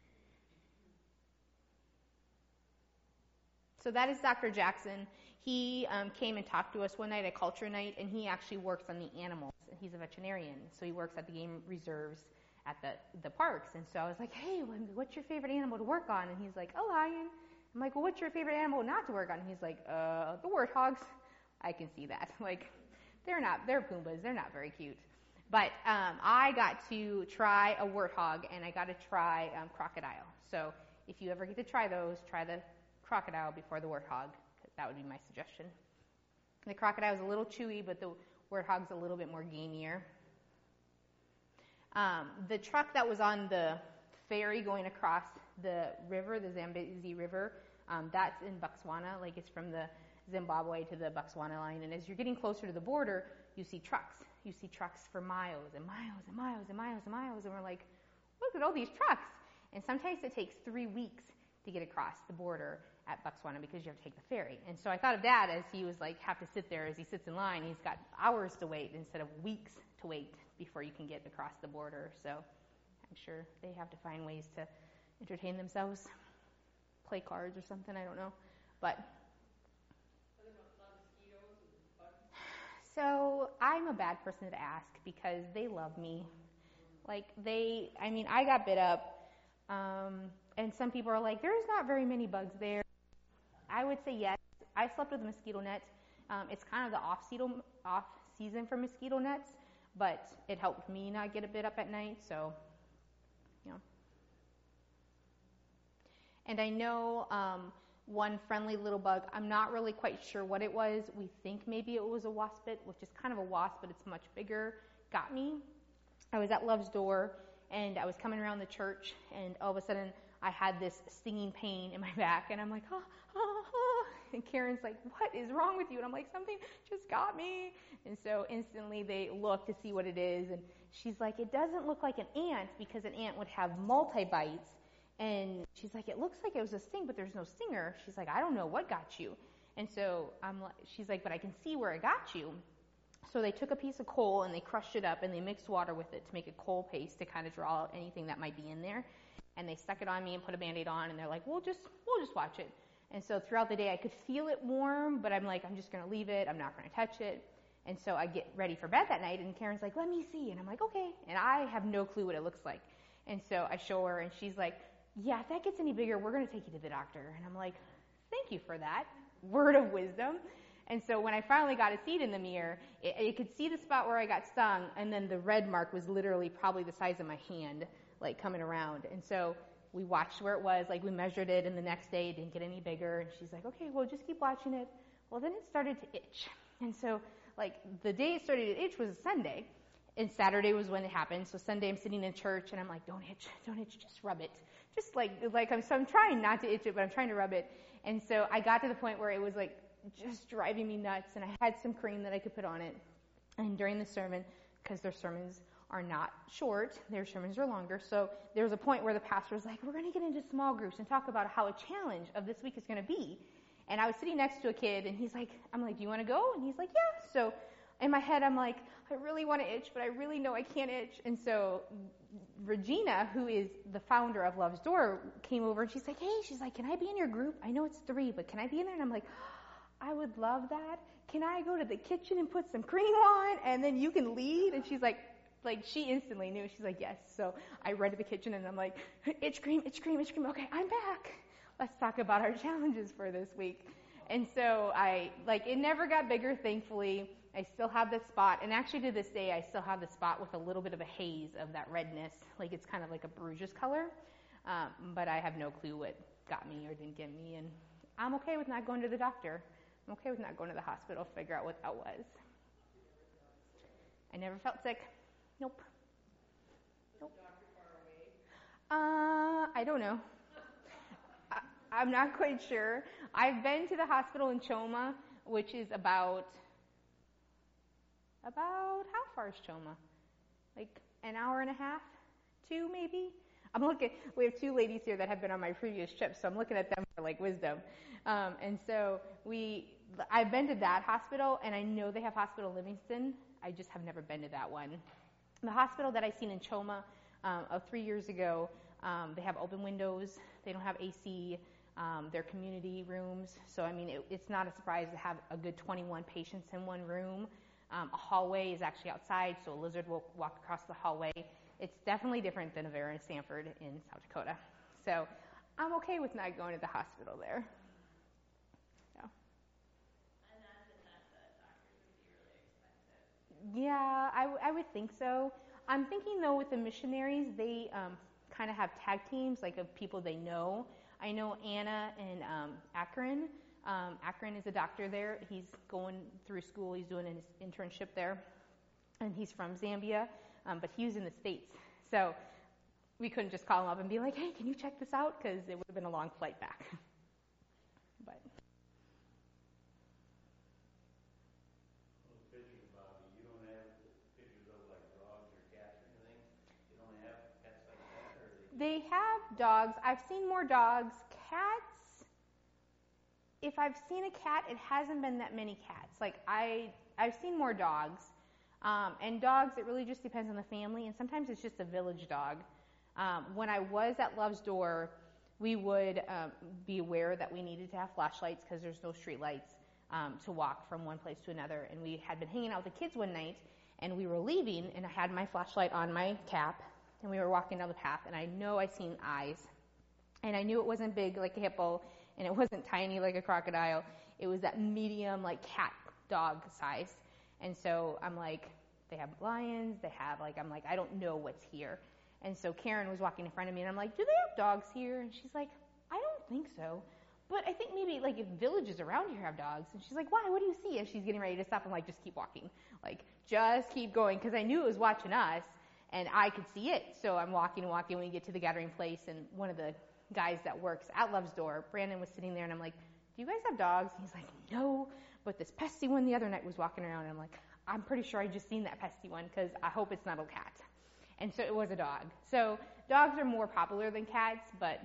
So that is Dr. Jackson. He came and talked to us one night at Culture Night, and he actually works on the animals. He's a veterinarian, so he works at the game reserves at the parks. And so I was like, hey, what's your favorite animal to work on? And he's like, a lion. I'm like, well, what's your favorite animal not to work on? And he's like, the warthogs. I can see that. Like, they're Pumbas. They're not very cute. But I got to try a warthog, and I got to try crocodile. So if you ever get to try those, try the crocodile before the warthog. That would be my suggestion. The crocodile is a little chewy, but the warthog's a little bit more gamier. The truck that was on the ferry going across the river, the Zambezi River, that's in Botswana. Like, it's from the Zimbabwe to the Botswana line. And as you're getting closer to the border, you see trucks. You see trucks for miles and miles and miles and miles and miles. And we're like, look at all these trucks. And sometimes it takes 3 weeks to get across the border at Botswana because you have to take the ferry. And so I thought of Dad as he was like, have to sit there as he sits in line. He's got hours to wait instead of weeks to wait before you can get across the border. So I'm sure they have to find ways to entertain themselves, play cards or something, I don't know. But so I'm a bad person to ask because they love me. Like, I got bit up, and some people are like, there's not very many bugs there. I would say yes. I slept with a mosquito net. It's kind of the off season for mosquito nets, but it helped me not get a bit up at night, so, you know. And I know one friendly little bug, I'm not really quite sure what it was. We think maybe it was a waspit, which is kind of a wasp, but it's much bigger, got me. I was at Love's Door, and I was coming around the church, and all of a sudden I had this stinging pain in my back, and I'm like, and Karen's like, what is wrong with you? And I'm like, something just got me. And so instantly they look to see what it is, and she's like, it doesn't look like an ant, because an ant would have multi-bites. And she's like, it looks like it was a sting, but there's no stinger. She's like, I don't know what got you. And so she's like, but I can see where it got you. So they took a piece of coal and they crushed it up and they mixed water with it to make a coal paste to kind of draw out anything that might be in there. And they stuck it on me and put a Band-Aid on, and they're like, we'll just watch it. And so throughout the day I could feel it warm, but I'm like, I'm just going to leave it. I'm not going to touch it. And so I get ready for bed that night, and Karen's like, let me see. And I'm like, okay. And I have no clue what it looks like. And so I show her, and she's like, yeah, if that gets any bigger, we're going to take you to the doctor. And I'm like, thank you for that word of wisdom. And so when I finally got to see it in the mirror, you could see the spot where I got stung, and then the red mark was literally probably the size of my hand, like coming around. And so we watched where it was, like we measured it, and the next day it didn't get any bigger. And she's like, okay, well, just keep watching it. Well, then it started to itch. And so, like, the day it started to itch was a Sunday, and Saturday was when it happened. So Sunday I'm sitting in church, and I'm like, don't itch, just rub it. Just like I'm trying not to itch it, but I'm trying to rub it. And so I got to the point where it was like just driving me nuts, and I had some cream that I could put on it. And during the sermon, because their sermons are not short, their sermons are longer, so there was a point where the pastor was like, we're going to get into small groups and talk about how a challenge of this week is going to be. And I was sitting next to a kid, and I'm like, do you want to go? And he's like, yeah. So in my head, I'm like, I really want to itch, but I really know I can't itch. And so Regina, who is the founder of Love's Door, came over, and she's like, hey, can I be in your group? I know it's 3, but can I be in there? And I'm like, I would love that. Can I go to the kitchen and put some cream on, and then you can lead? And she's like she instantly knew. She's like, yes. So I ran to the kitchen, and I'm like, itch cream, itch cream, itch cream. Okay, I'm back. Let's talk about our challenges for this week. And so it never got bigger, thankfully. I still have this spot, and actually to this day, I still have the spot with a little bit of a haze of that redness. Like it's kind of like a Bruges color, but I have no clue what got me or didn't get me, and I'm okay with not going to the doctor. I'm okay with not going to the hospital, figure out what that was. I never felt sick. Nope. Was the doctor far away? I don't know. I'm not quite sure. I've been to the hospital in Choma, which is about how far is Choma? Like an hour and a half? 2 maybe? We have 2 ladies here that have been on my previous trip, so I'm looking at them for like wisdom. And so I've been to that hospital, and I know they have hospital in Livingston. I just have never been to that one. The hospital that I seen in Choma 3 years ago, they have open windows. They don't have AC. They're community rooms. So, I mean, it's not a surprise to have a good 21 patients in one room. A hallway is actually outside, so a lizard will walk across the hallway. It's definitely different than Avera and Stanford in South Dakota. So I'm okay with not going to the hospital there. So. I imagine that the doctors would be really expensive. Yeah, I would think so. I'm thinking, though, with the missionaries, they kind of have tag teams, like of people they know. I know Anna in Akron. Akron is a doctor there. He's going through school. He's doing his internship there. And he's from Zambia, but he was in the States. So we couldn't just call him up and be like, hey, can you check this out? Because it would have been a long flight back. But Those pictures, Bobby, you don't have pictures of like dogs or cats or anything? You don't have pets like that? Or they have dogs. I've seen more dogs. Cats, if I've seen a cat, it hasn't been that many cats. Like I've seen more dogs. And dogs, it really just depends on the family, and sometimes it's just a village dog. When I was at Love's Door, we would be aware that we needed to have flashlights because there's no street lights to walk from one place to another. And we had been hanging out with the kids one night, and we were leaving, and I had my flashlight on my cap, and we were walking down the path, and I know I seen eyes. And I knew it wasn't big like a hippo, and it wasn't tiny like a crocodile. It was that medium, like cat dog size. And so I'm like, they have lions, I'm like, I don't know what's here. And so Karen was walking in front of me, and I'm like, do they have dogs here? And she's like, I don't think so. But I think maybe, like, if villages around here have dogs. And she's like, why? What do you see? And she's getting ready to stop. I'm like, just keep walking. Like, just keep going. Because I knew it was watching us, and I could see it. So I'm walking and walking. When we get to the gathering place, and one of the guys that works at Love's Door, Brandon, was sitting there, and I'm like, do you guys have dogs? And he's like, no. But this pesty one the other night was walking around, and I'm like, I'm pretty sure I just seen that pesty one because I hope it's not a cat. And so it was a dog. So dogs are more popular than cats, but...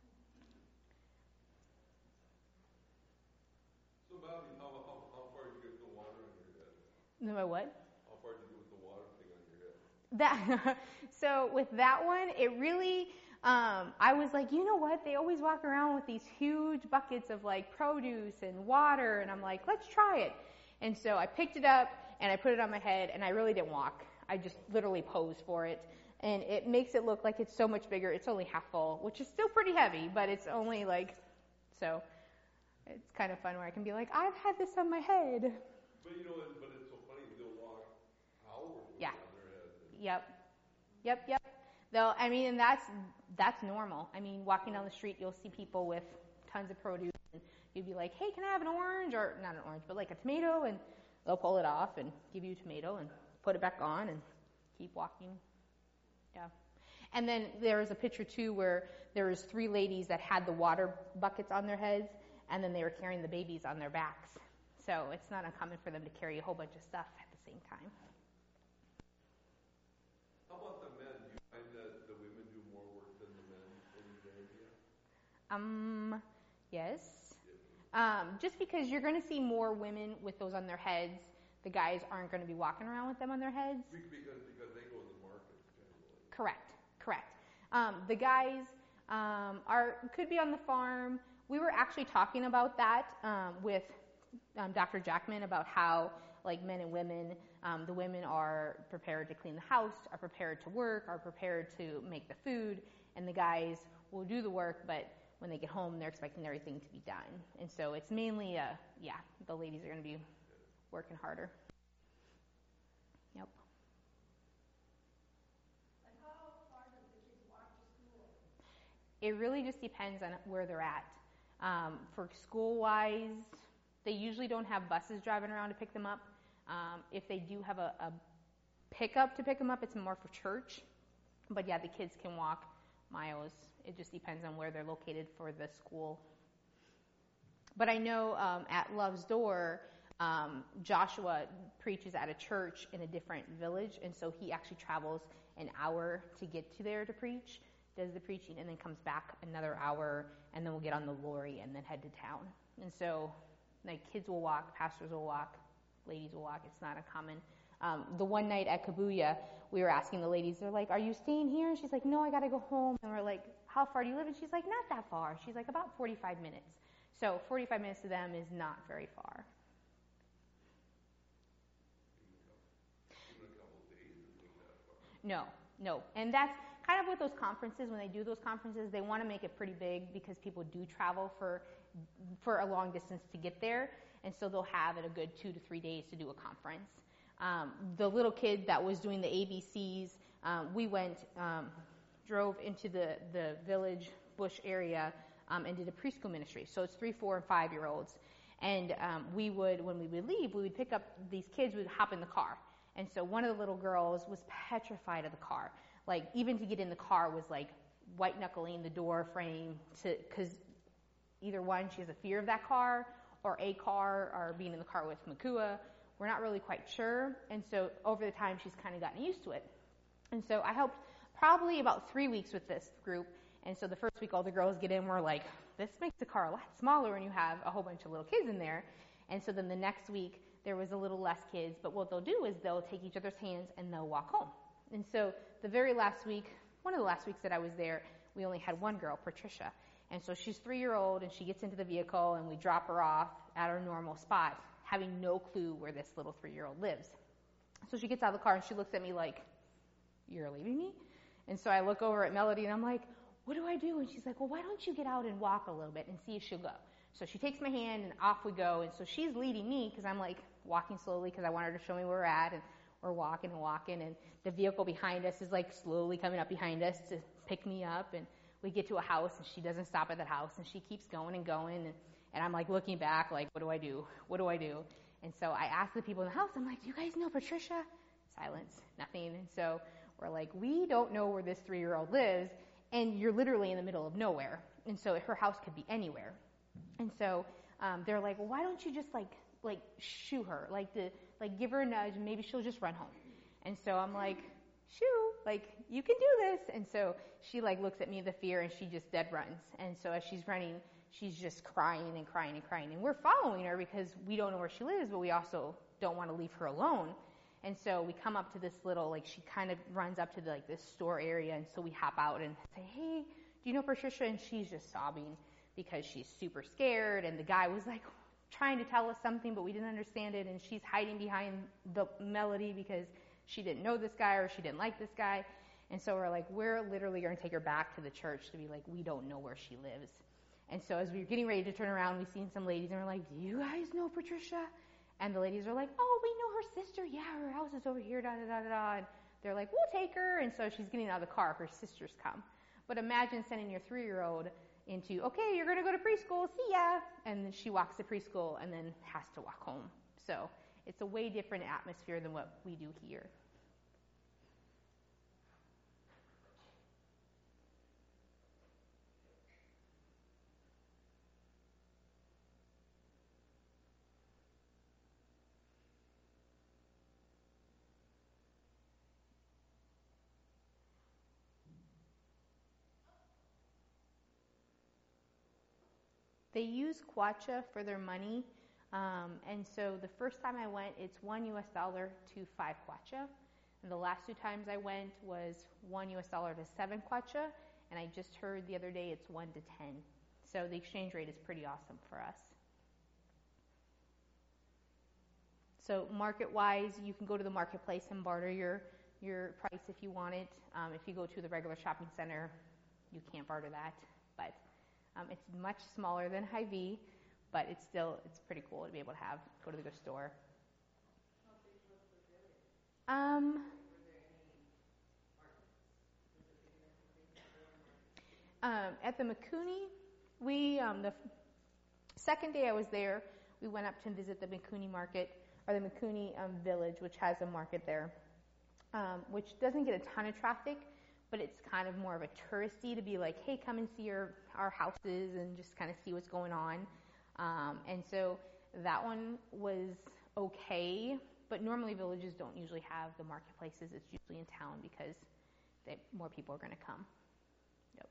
So, Bobby, how far did you get with the water on your head? No, what? How far did you get with the water thing on your head? So with that one, it really... I was like, you know what? They always walk around with these huge buckets of like produce and water, and I'm like, let's try it. And so I picked it up, and I put it on my head, and I really didn't walk. I just literally posed for it. And it makes it look like it's so much bigger. It's only half full, which is still pretty heavy, but it's only like, so it's kind of fun where I can be like, I've had this on my head. But you know, but it's so funny, they'll walk hours with Yeah. it on their head. Yep. And that's normal. I mean, walking down the street, you'll see people with tons of produce, and you'd be like, hey, can I have an orange? Or not an orange, but like a tomato, and they'll pull it off and give you a tomato and put it back on and keep walking. Yeah. And then there was a picture, too, where there was 3 ladies that had the water buckets on their heads, and then they were carrying the babies on their backs. So it's not uncommon for them to carry a whole bunch of stuff at the same time. How about the men? Do you find that the women do more work than the men in Zambia? Yes. Just because you're going to see more women with those on their heads. The guys aren't going to be walking around with them on their heads. Because they go to the markets generally. Correct. The guys could be on the farm. We were actually talking about that with Dr. Jackman about how, like, men and women, the women are prepared to clean the house, are prepared to work, are prepared to make the food, and the guys will do the work, but when they get home, they're expecting everything to be done. And so it's mainly, the ladies are going to be working harder. Yep. And how far do the kids walk to school? It really just depends on where they're at. For school-wise, they usually don't have buses driving around to pick them up. If they do have a pickup to pick them up, it's more for church. But yeah, the kids can walk miles. It just depends on where they're located for the school. But I know at Love's Door, Joshua preaches at a church in a different village, and so he actually travels an hour to get to there to preach, does the preaching, and then comes back another hour, and then we'll get on the lorry and then head to town. And so, like, kids will walk, pastors will walk, ladies will walk. It's not uncommon. The one night at Kabuya, we were asking the ladies, they're like, "Are you staying here?" And she's like, "No, I got to go home." And we're like, "How far do you live?" And she's like, "Not that far." She's like, "About 45 minutes." So 45 minutes to them is not very far. Even a couple of days isn't that far. No. And that's kind of with those conferences. When they do those conferences, they want to make it pretty big because people do travel for a long distance to get there. And so they'll have it a good 2 to 3 days to do a conference. The little kid that was doing the ABCs, we went, drove into the village bush area and did a preschool ministry. So it's 3, 4, and 5-year-olds. And when we would leave, we would pick up these kids, we would hop in the car. And so one of the little girls was petrified of the car. Like, even to get in the car was like white-knuckling the door frame because either one, she has a fear of that car or being in the car with Makua. We're not really quite sure. And so over the time, she's kind of gotten used to it. And so I helped probably about 3 weeks with this group. And so the first week, all the girls get in, we're like, this makes the car a lot smaller when you have a whole bunch of little kids in there. And so then the next week, there was a little less kids. But what they'll do is they'll take each other's hands and they'll walk home. And so the very last week, one of the last weeks that I was there, we only had one girl, Patricia. And so she's 3-year-old, and she gets into the vehicle, and we drop her off at our normal spot, having no clue where this little 3-year-old lives. So she gets out of the car, and she looks at me like, "You're leaving me?" And so I look over at Melody, and I'm like, "What do I do?" And she's like, "Well, why don't you get out and walk a little bit and see if she'll go?" So she takes my hand, and off we go. And so she's leading me because I'm, like, walking slowly because I want her to show me where we're at, and we're walking, and the vehicle behind us is, like, slowly coming up behind us to pick me up, and we get to a house, and she doesn't stop at that house, and she keeps going and going, and I'm, like, looking back, like, what do I do? And so I asked the people in the house, I'm like, "Do you guys know Patricia?" Silence, nothing. And so we're like, we don't know where this 3-year-old lives, and you're literally in the middle of nowhere, and so her house could be anywhere. And so they're like, "Well, why don't you just, like shoo her, give her a nudge, and maybe she'll just run home." And so I'm like, "Shoo, you can do this." And so she, looks at me with the fear, and she just dead runs. And so as she's running, she's just crying and crying and crying. And we're following her because we don't know where she lives, but we also don't want to leave her alone. And so we come up to this little, she kind of runs up to this store area, and so we hop out and say, "Hey, do you know Patricia?" And she's just sobbing because she's super scared, and the guy was, trying to tell us something, but we didn't understand it, and she's hiding behind the Melody because she didn't know this guy or she didn't like this guy. And so we're like, we're literally going to take her back to the church to be like, we don't know where she lives. And so as we were getting ready to turn around, we seen some ladies, and we're like, "Do you guys know Patricia?" And the ladies are like, "Oh, we know her sister. Yeah, her house is over here, da-da-da-da-da." And they're like, "We'll take her." And so she's getting out of the car. Her sisters come. But imagine sending your 3-year-old into, "Okay, you're going to go to preschool. See ya." And then she walks to preschool and then has to walk home. So it's a way different atmosphere than what we do here. They use kwacha for their money. And so the first time I went, it's $1 to 5 kwacha. And the last 2 times I went was $1 to 7 kwacha. And I just heard the other day it's 1 to 10. So the exchange rate is pretty awesome for us. So market-wise, you can go to the marketplace and barter your price if you want it. If you go to the regular shopping center, you can't barter that. But it's much smaller than Hy-Vee, but it's pretty cool to be able to go to the store. At the Mikuni, the second day I was there, we went up to visit the Mikuni market, or the Mikuni village, which has a market there, which doesn't get a ton of traffic, but it's kind of more of a touristy to be like, hey, come and see our houses and just kind of see what's going on. And so that one was okay, but normally villages don't usually have the marketplaces. It's usually in town because more people are going to come. Yep.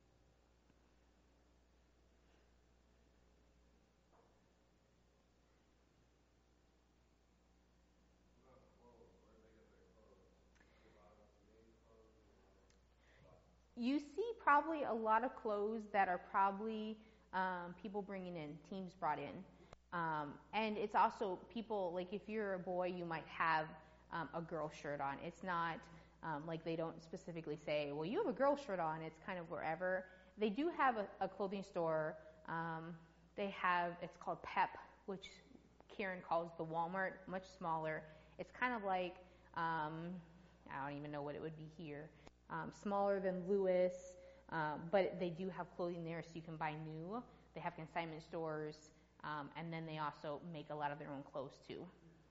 You see probably a lot of clothes that are probably people bringing in, teams brought in. And it's also people, like if you're a boy, you might have a girl shirt on. It's not like they don't specifically say, well, you have a girl shirt on. It's kind of wherever. They do have a clothing store. It's called Pep, which Karen calls the Walmart, much smaller. It's kind of like, I don't even know what it would be here. Smaller than Lewis, but they do have clothing there, so you can buy new. They have consignment stores, and then they also make a lot of their own clothes too.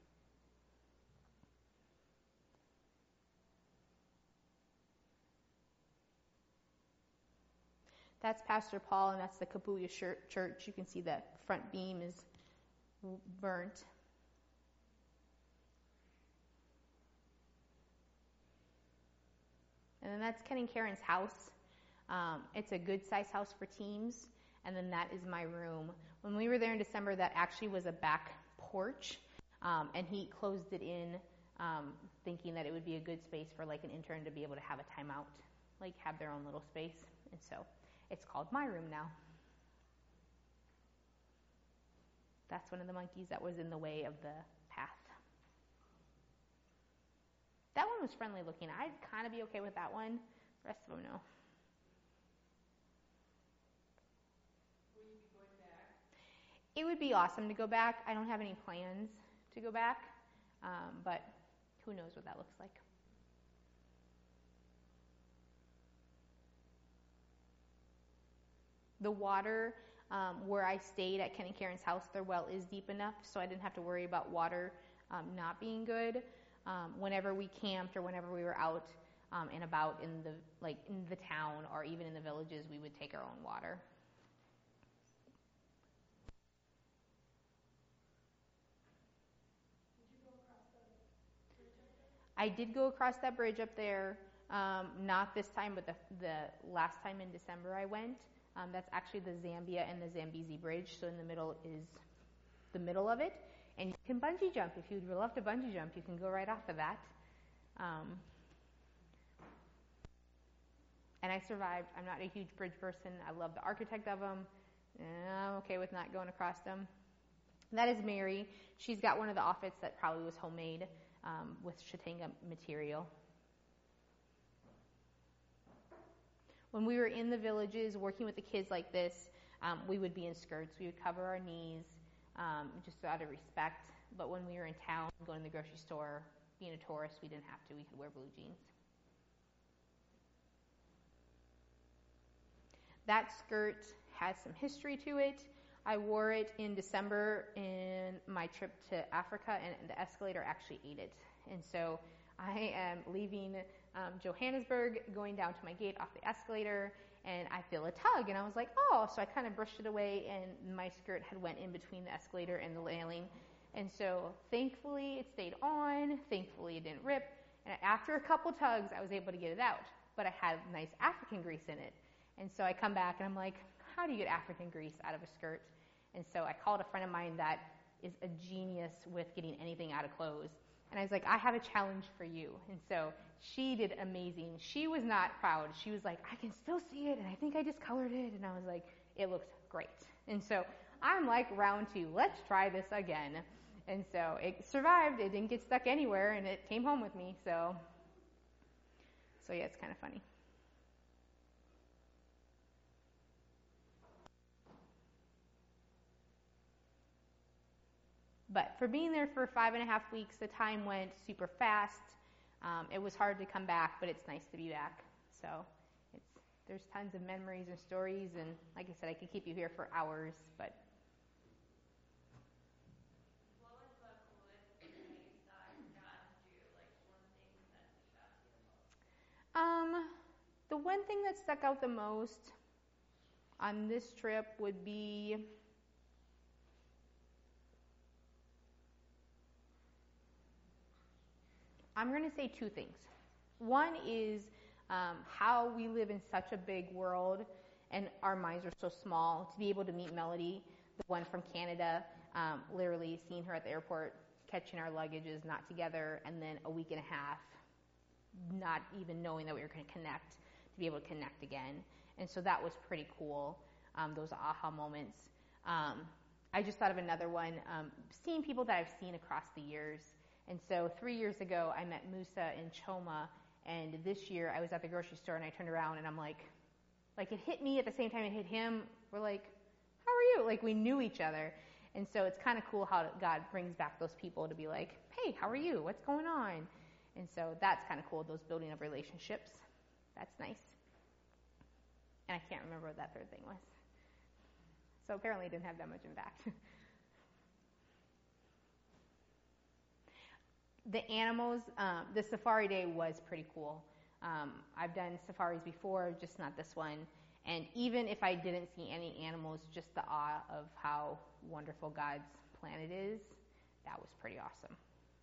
That's Pastor Paul, and that's the Kapuya Church. You can see the front beam is burnt. And then that's Ken and Karen's house. It's a good size house for teams. And then that is my room. When we were there in December, that actually was a back porch. And he closed it in, thinking that it would be a good space for like an intern to be able to have a timeout, like have their own little space. And so it's called my room now. That's one of the monkeys that was in the way of the path. That one was friendly looking. I'd kind of be okay with that one. The rest of them, no. Will you be going back? It would be awesome to go back. I don't have any plans to go back, but who knows what that looks like. The water where I stayed at Ken and Karen's house, their well is deep enough, so I didn't have to worry about water not being good. Whenever we camped or whenever we were out and about in the town or even in the villages, we would take our own water. Did you go across the bridge up there? I did go across that bridge up there, not this time, but the last time in December I went. That's actually the Zambia and the Zambezi Bridge, so in the middle is the middle of it. And you can bungee jump. If you'd love to bungee jump, you can go right off of that. And I survived. I'm not a huge bridge person. I love the architect of them. And I'm okay with not going across them. And that is Mary. She's got one of the outfits that probably was homemade with Shatanga material. When we were in the villages working with the kids like this, we would be in skirts. We would cover our knees. Just out of respect. But when we were in town, going to the grocery store, being a tourist, we didn't have to. We could wear blue jeans. That skirt has some history to it. I wore it in December in my trip to Africa, and the escalator actually ate it. And so I am leaving Johannesburg, going down to my gate off the escalator, and I feel a tug, and I was like, oh, so I kind of brushed it away, and my skirt had went in between the escalator and the railing, and so thankfully it stayed on, thankfully it didn't rip, and after a couple tugs, I was able to get it out, but I had nice African grease in it, and so I come back, and I'm like, how do you get African grease out of a skirt? And so I called a friend of mine that is a genius with getting anything out of clothes. And I was like, I have a challenge for you. And so she did amazing. She was not proud. She was like, I can still see it, and I think I just colored it. And I was like, it looks great. And so I'm like, round 2, let's try this again. And so it survived. It didn't get stuck anywhere, and it came home with me. So yeah, it's kind of funny. But for being there for 5.5 weeks, the time went super fast. It was hard to come back, but it's nice to be back. So there's tons of memories and stories, and like I said, I could keep you here for hours. But What was the coolest thing that you saw God do? Like one thing that shocked you the most? the one thing that stuck out the most on this trip would be I'm going to say 2 things. One is how we live in such a big world and our minds are so small. To be able to meet Melody, the one from Canada, literally seeing her at the airport, catching our luggages, not together, and then a week and a half, not even knowing that we were going to connect, to be able to connect again. And so that was pretty cool, those aha moments. I just thought of another one, seeing people that I've seen across the years. And so 3 years ago, I met Musa in Choma, and this year I was at the grocery store and I turned around and I'm like it hit me at the same time it hit him. We're like, how are you? Like we knew each other. And so it's kind of cool how God brings back those people to be like, hey, how are you? What's going on? And so that's kind of cool, those building of relationships. That's nice. And I can't remember what that third thing was. So apparently it didn't have that much impact. The animals, the safari day was pretty cool. I've done safaris before, just not this one. And even if I didn't see any animals, just the awe of how wonderful God's planet is, that was pretty awesome.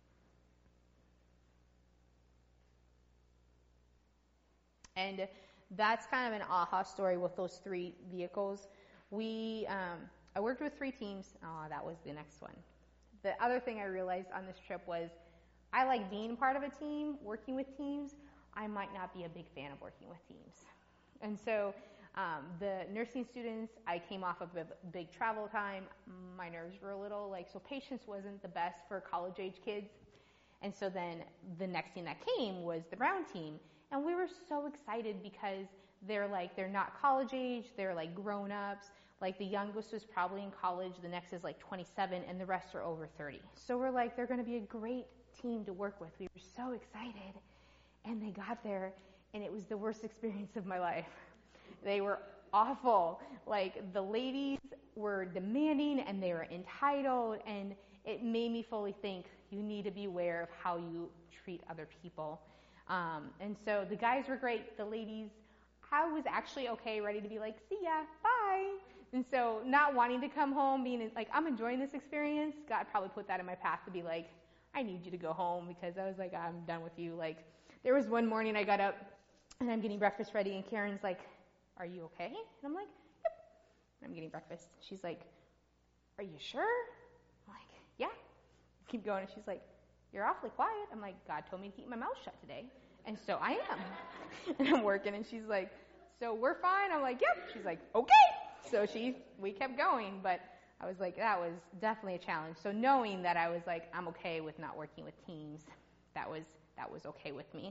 And that's kind of an aha story with those 3 vehicles. I worked with 3 teams. Oh, that was the next one. The other thing I realized on this trip was I like being part of a team, working with teams. I might not be a big fan of working with teams. And so the nursing students, I came off of a big travel time. My nerves were a little so patience wasn't the best for college-age kids. And so then the next thing that came was the Brown team. And we were so excited because they're not college age, they're grown-ups. The youngest was probably in college, the next is 27, and the rest are over 30. So we're they're going to be a great team to work with. We were so excited. And they got there, and it was the worst experience of my life. They were awful. The ladies were demanding, and they were entitled, and it made me fully think you need to be aware of how you treat other people. And so the guys were great. The ladies, I was actually okay, ready to be see ya, bye. And so not wanting to come home, being I'm enjoying this experience, God probably put that in my path to be I need you to go home, because I was I'm done with you. There was one morning I got up and I'm getting breakfast ready, and Karen's are you okay? And I'm yep. And I'm getting breakfast. She's are you sure? I'm yeah. Keep going. And she's you're awfully quiet. I'm God told me to keep my mouth shut today. And so I am. And I'm working, and she's so we're fine? I'm yep. She's okay. So we kept going, but I was that was definitely a challenge. So knowing that I was I'm okay with not working with teams, that was okay with me.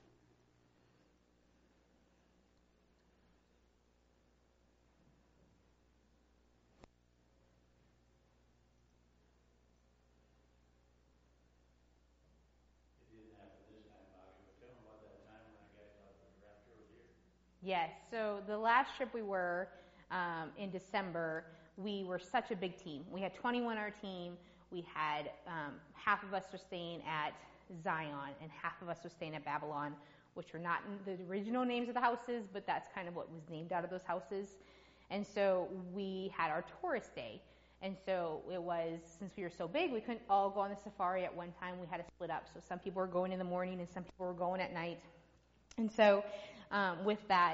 It didn't happen this time, Bobby, but tell them about that time when I got caught with a raptor of deer. Yes. So the last trip we were in December, we were such a big team. We had 21 on our team. We had half of us were staying at Zion, and half of us were staying at Babylon, which were not in the original names of the houses, but that's kind of what was named out of those houses. And so we had our tourist day. And so it was, since we were so big, we couldn't all go on the safari at one time. We had to split up. So some people were going in the morning and some people were going at night. And so with that,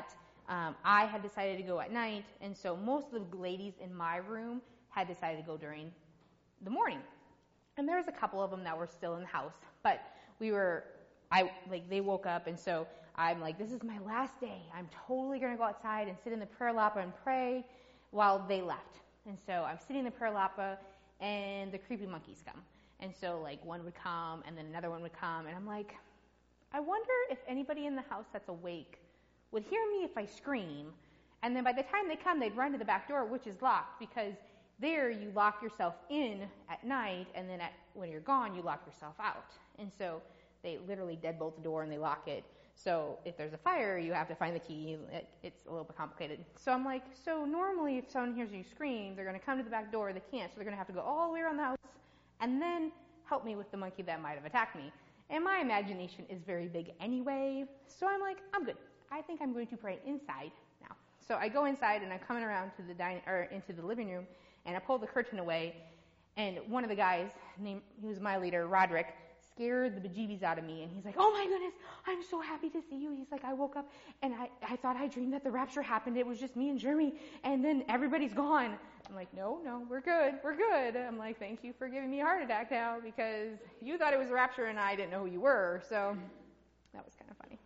I had decided to go at night, and so most of the ladies in my room had decided to go during the morning. And there was a couple of them that were still in the house, but they woke up, and so I'm like, this is my last day. I'm totally going to go outside and sit in the prayer lapa and pray while they left. And so I'm sitting in the prayer lapa, and the creepy monkeys come. And so, like, one would come, and then another one would come, and I'm like, I wonder if anybody in the house that's awake would hear me if I scream. And then by the time they come, they'd run to the back door, which is locked, because there you lock yourself in at night, and then when you're gone, you lock yourself out. And so they literally deadbolt the door and they lock it. So if there's a fire, you have to find the key. It's a little bit complicated. So I'm like, so normally if someone hears you scream, they're going to come to the back door. They can't, so they're going to have to go all the way around the house and then help me with the monkey that might have attacked me. And my imagination is very big anyway. So I'm like, I'm good. I think I'm going to pray inside now. So I go inside, and I'm coming around to into the living room, and I pull the curtain away, and one of the guys, he was my leader, Roderick, scared the bejeebies out of me, and he's like, oh my goodness, I'm so happy to see you. He's like, I woke up, and I thought I dreamed that the rapture happened. It was just me and Jeremy, and then everybody's gone. I'm like, no, we're good. I'm like, thank you for giving me a heart attack now, because you thought it was the rapture, and I didn't know who you were, so that was kind of funny.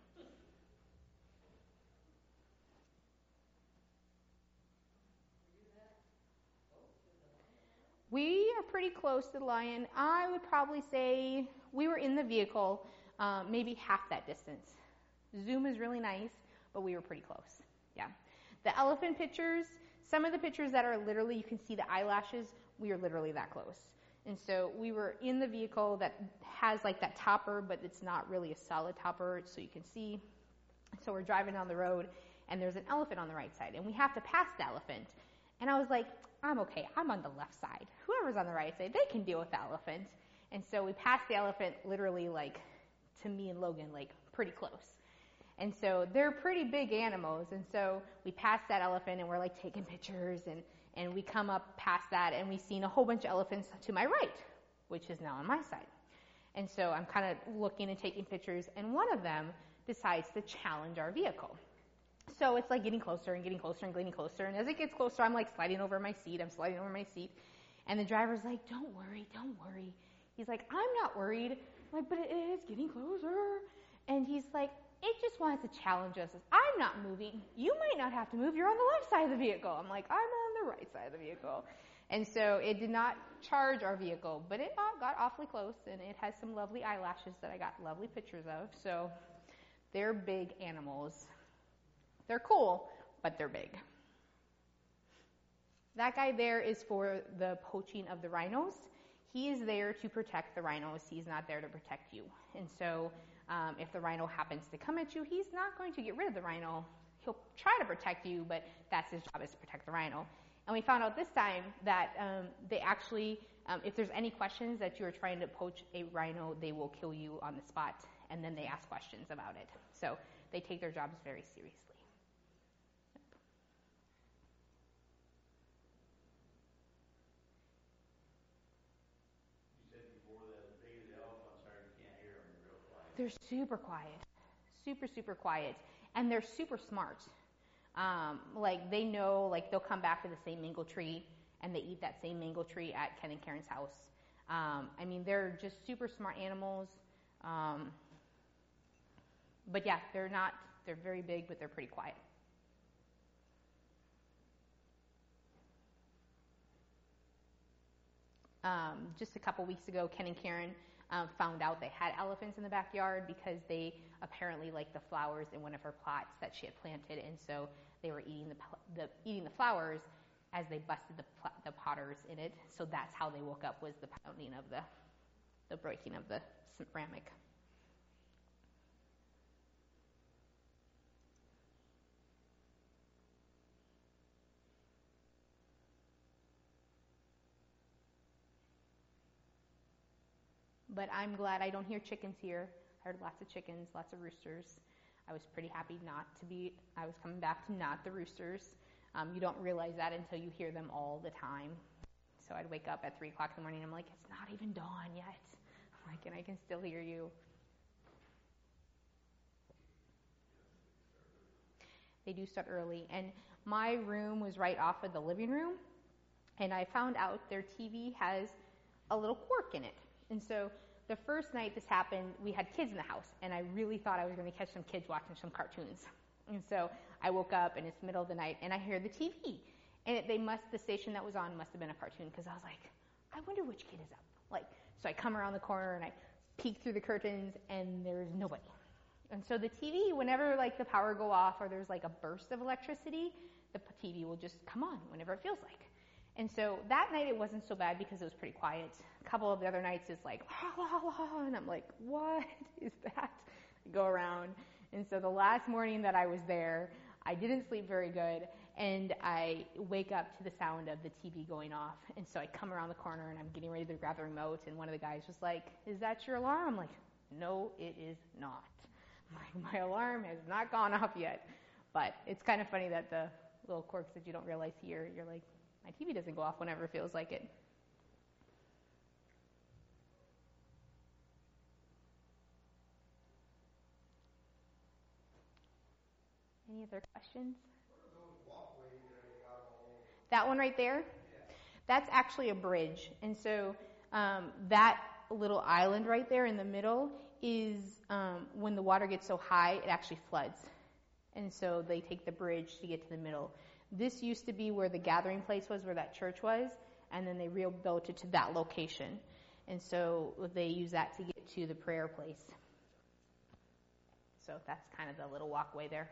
We are pretty close to the lion. I would probably say we were in the vehicle, maybe half that distance. Zoom is really nice, but we were pretty close. Yeah. The elephant pictures, some of the pictures that are literally, you can see the eyelashes, we are literally that close. And so we were in the vehicle that has like that topper, but it's not really a solid topper, so you can see. So we're driving down the road, and there's an elephant on the right side, and we have to pass the elephant. And I was like, I'm okay. I'm on the left side. Whoever's on the right side, they can deal with the elephant. And so we passed the elephant literally like to me and Logan, like pretty close. And so they're pretty big animals. And so we passed that elephant, and we're like taking pictures, and we come up past that, and we've seen a whole bunch of elephants to my right, which is now on my side. And so I'm kind of looking and taking pictures, and one of them decides to challenge our vehicle. So it's like getting closer and getting closer and getting closer. And as it gets closer, I'm like sliding over my seat. And the driver's like, don't worry. He's like, I'm not worried. I'm like, but it is getting closer. And he's like, it just wants to challenge us. I'm not moving. You might not have to move. You're on the left side of the vehicle. I'm like, I'm on the right side of the vehicle. And so it did not charge our vehicle, but it got awfully close, and it has some lovely eyelashes that I got lovely pictures of. So they're big animals. They're cool, but they're big. That guy there is for the poaching of the rhinos. He is there to protect the rhinos. He's not there to protect you. And so if the rhino happens to come at you, he's not going to get rid of the rhino. He'll try to protect you, but that's his job, is to protect the rhino. And we found out this time that they actually, if there's any questions that you are trying to poach a rhino, they will kill you on the spot, and then they ask questions about it. So they take their jobs very seriously. They're super quiet, super quiet, and they're super smart. Like they know, like they'll come back to the same mango tree, and they eat that same mango tree at Ken and Karen's house. I mean, they're just super smart animals. But yeah, they're very big, but they're pretty quiet. Just a couple weeks ago, Ken and Karen found out they had elephants in the backyard because they apparently liked the flowers in one of her plots that she had planted, and so they were eating the flowers as they busted the potters in it. So that's how they woke up, was the pounding of the breaking of the ceramic. But I'm glad I don't hear chickens here. I heard lots of chickens, lots of roosters. I was pretty happy I was coming back to not the roosters. You don't realize that until you hear them all the time. So I'd wake up at 3 o'clock in the morning, and I'm like, it's not even dawn yet. I'm like, and I can still hear you. They do start early. And my room was right off of the living room. And I found out their TV has a little quirk in it. And so the first night this happened, we had kids in the house. And I really thought I was going to catch some kids watching some cartoons. And so I woke up, and it's the middle of the night, and I hear the TV. And the station that was on must have been a cartoon, because I was like, I wonder which kid is up. So I come around the corner, and I peek through the curtains, and there's nobody. And so the TV, whenever the power go off or there's a burst of electricity, the TV will just come on whenever it feels like. And so that night it wasn't so bad because it was pretty quiet. A couple of the other nights it's like, la, la, la, and I'm like, what is that? I go around. And so the last morning that I was there, I didn't sleep very good, and I wake up to the sound of the TV going off. And so I come around the corner, and I'm getting ready to grab the remote, and one of the guys was like, is that your alarm? I'm like, no, it is not. My alarm has not gone off yet. But it's kind of funny that the little quirks that you don't realize here, you're like, my TV doesn't go off whenever it feels like it. Any other questions? What are those walkways that you got all over? That one right there? Yeah. That's actually a bridge. And so that little island right there in the middle is when the water gets so high, it actually floods. And so they take the bridge to get to the middle. This used to be where the gathering place was, where that church was, and then they rebuilt it to that location. And so they use that to get to the prayer place. So that's kind of the little walkway there.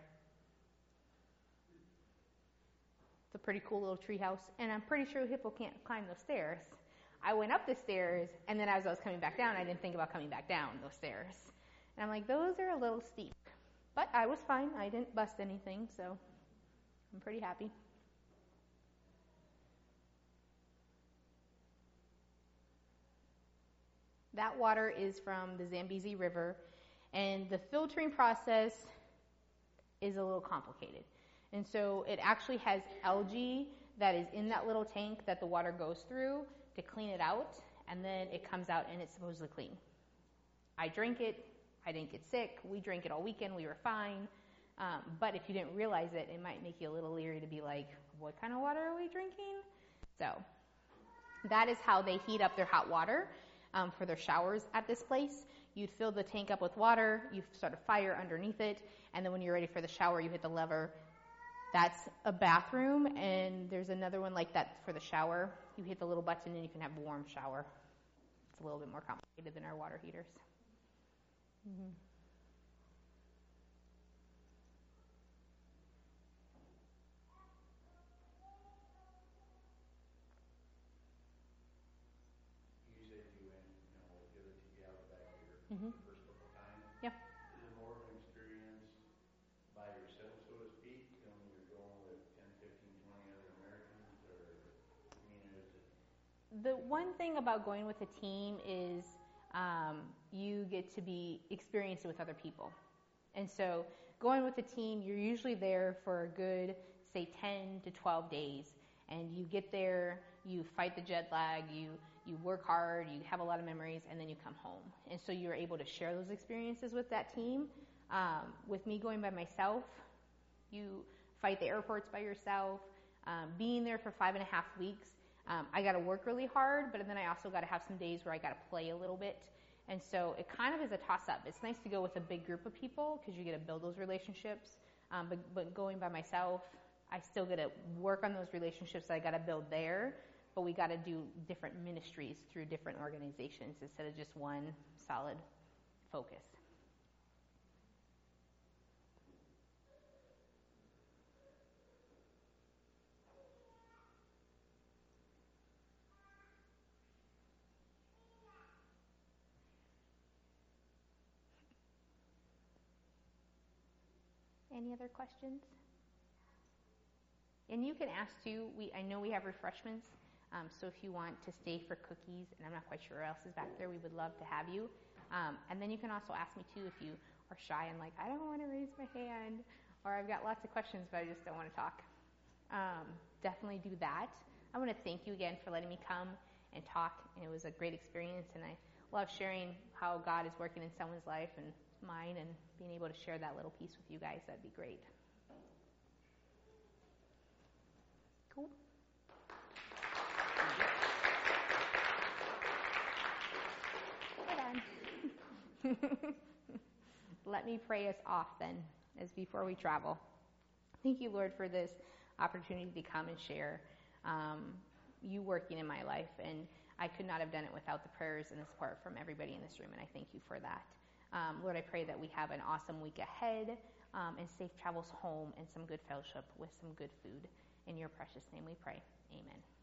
It's a pretty cool little tree house, and I'm pretty sure Hippo can't climb those stairs. I went up the stairs, and then as I was coming back down, I didn't think about coming back down those stairs. And I'm like, those are a little steep. But I was fine. I didn't bust anything, so I'm pretty happy. That water is from the Zambezi River, and the filtering process is a little complicated. And so it actually has algae that is in that little tank that the water goes through to clean it out, and then it comes out and it's supposedly clean. I drank it. I didn't get sick. We drank it all weekend. We were fine. But if you didn't realize it, it might make you a little leery to be like, what kind of water are we drinking? So that is how they heat up their hot water for their showers at this place. You'd fill the tank up with water. You start a fire underneath it. And then when you're ready for the shower, you hit the lever. That's a bathroom, and there's another one like that for the shower. You hit the little button, and you can have a warm shower. It's a little bit more complicated than our water heaters. Mm-hmm. You said you went, with the other two gals back here Mm-hmm. the first couple of times. Yeah. Is it more of an experience by yourself, so to speak, when you're going with 10, 15, 20 other Americans, or, is it? The one thing about going with a team is you get to be experienced with other people. And so going with a team, you're usually there for a good, say, 10 to 12 days. And you get there, you fight the jet lag, you work hard, you have a lot of memories, and then you come home. And so you're able to share those experiences with that team. With me going by myself, you fight the airports by yourself. Being there for 5.5 weeks, I got to work really hard, but then I also got to have some days where I got to play a little bit. And so it kind of is a toss-up. It's nice to go with a big group of people because you get to build those relationships. But going by myself, I still get to work on those relationships that I got to build there, but we got to do different ministries through different organizations instead of just one solid focus. Any other questions? And you can ask too. I know we have refreshments, so if you want to stay for cookies, and I'm not quite sure what else is back there, we would love to have you. And then you can also ask me too if you are shy and like, I don't want to raise my hand, or I've got lots of questions but I just don't want to talk. Definitely do that. I want to thank you again for letting me come and talk, and it was a great experience, and I love sharing how God is working in someone's life and mine, and being able to share that little piece with you guys. That'd be great. Cool. Hey, Dad. Let me pray us off then, as before we travel. Thank you, Lord, for this opportunity to come and share you working in my life. And I could not have done it without the prayers and the support from everybody in this room, and I thank you for that. Lord, I pray that we have an awesome week ahead and safe travels home and some good fellowship with some good food. In your precious name we pray. Amen.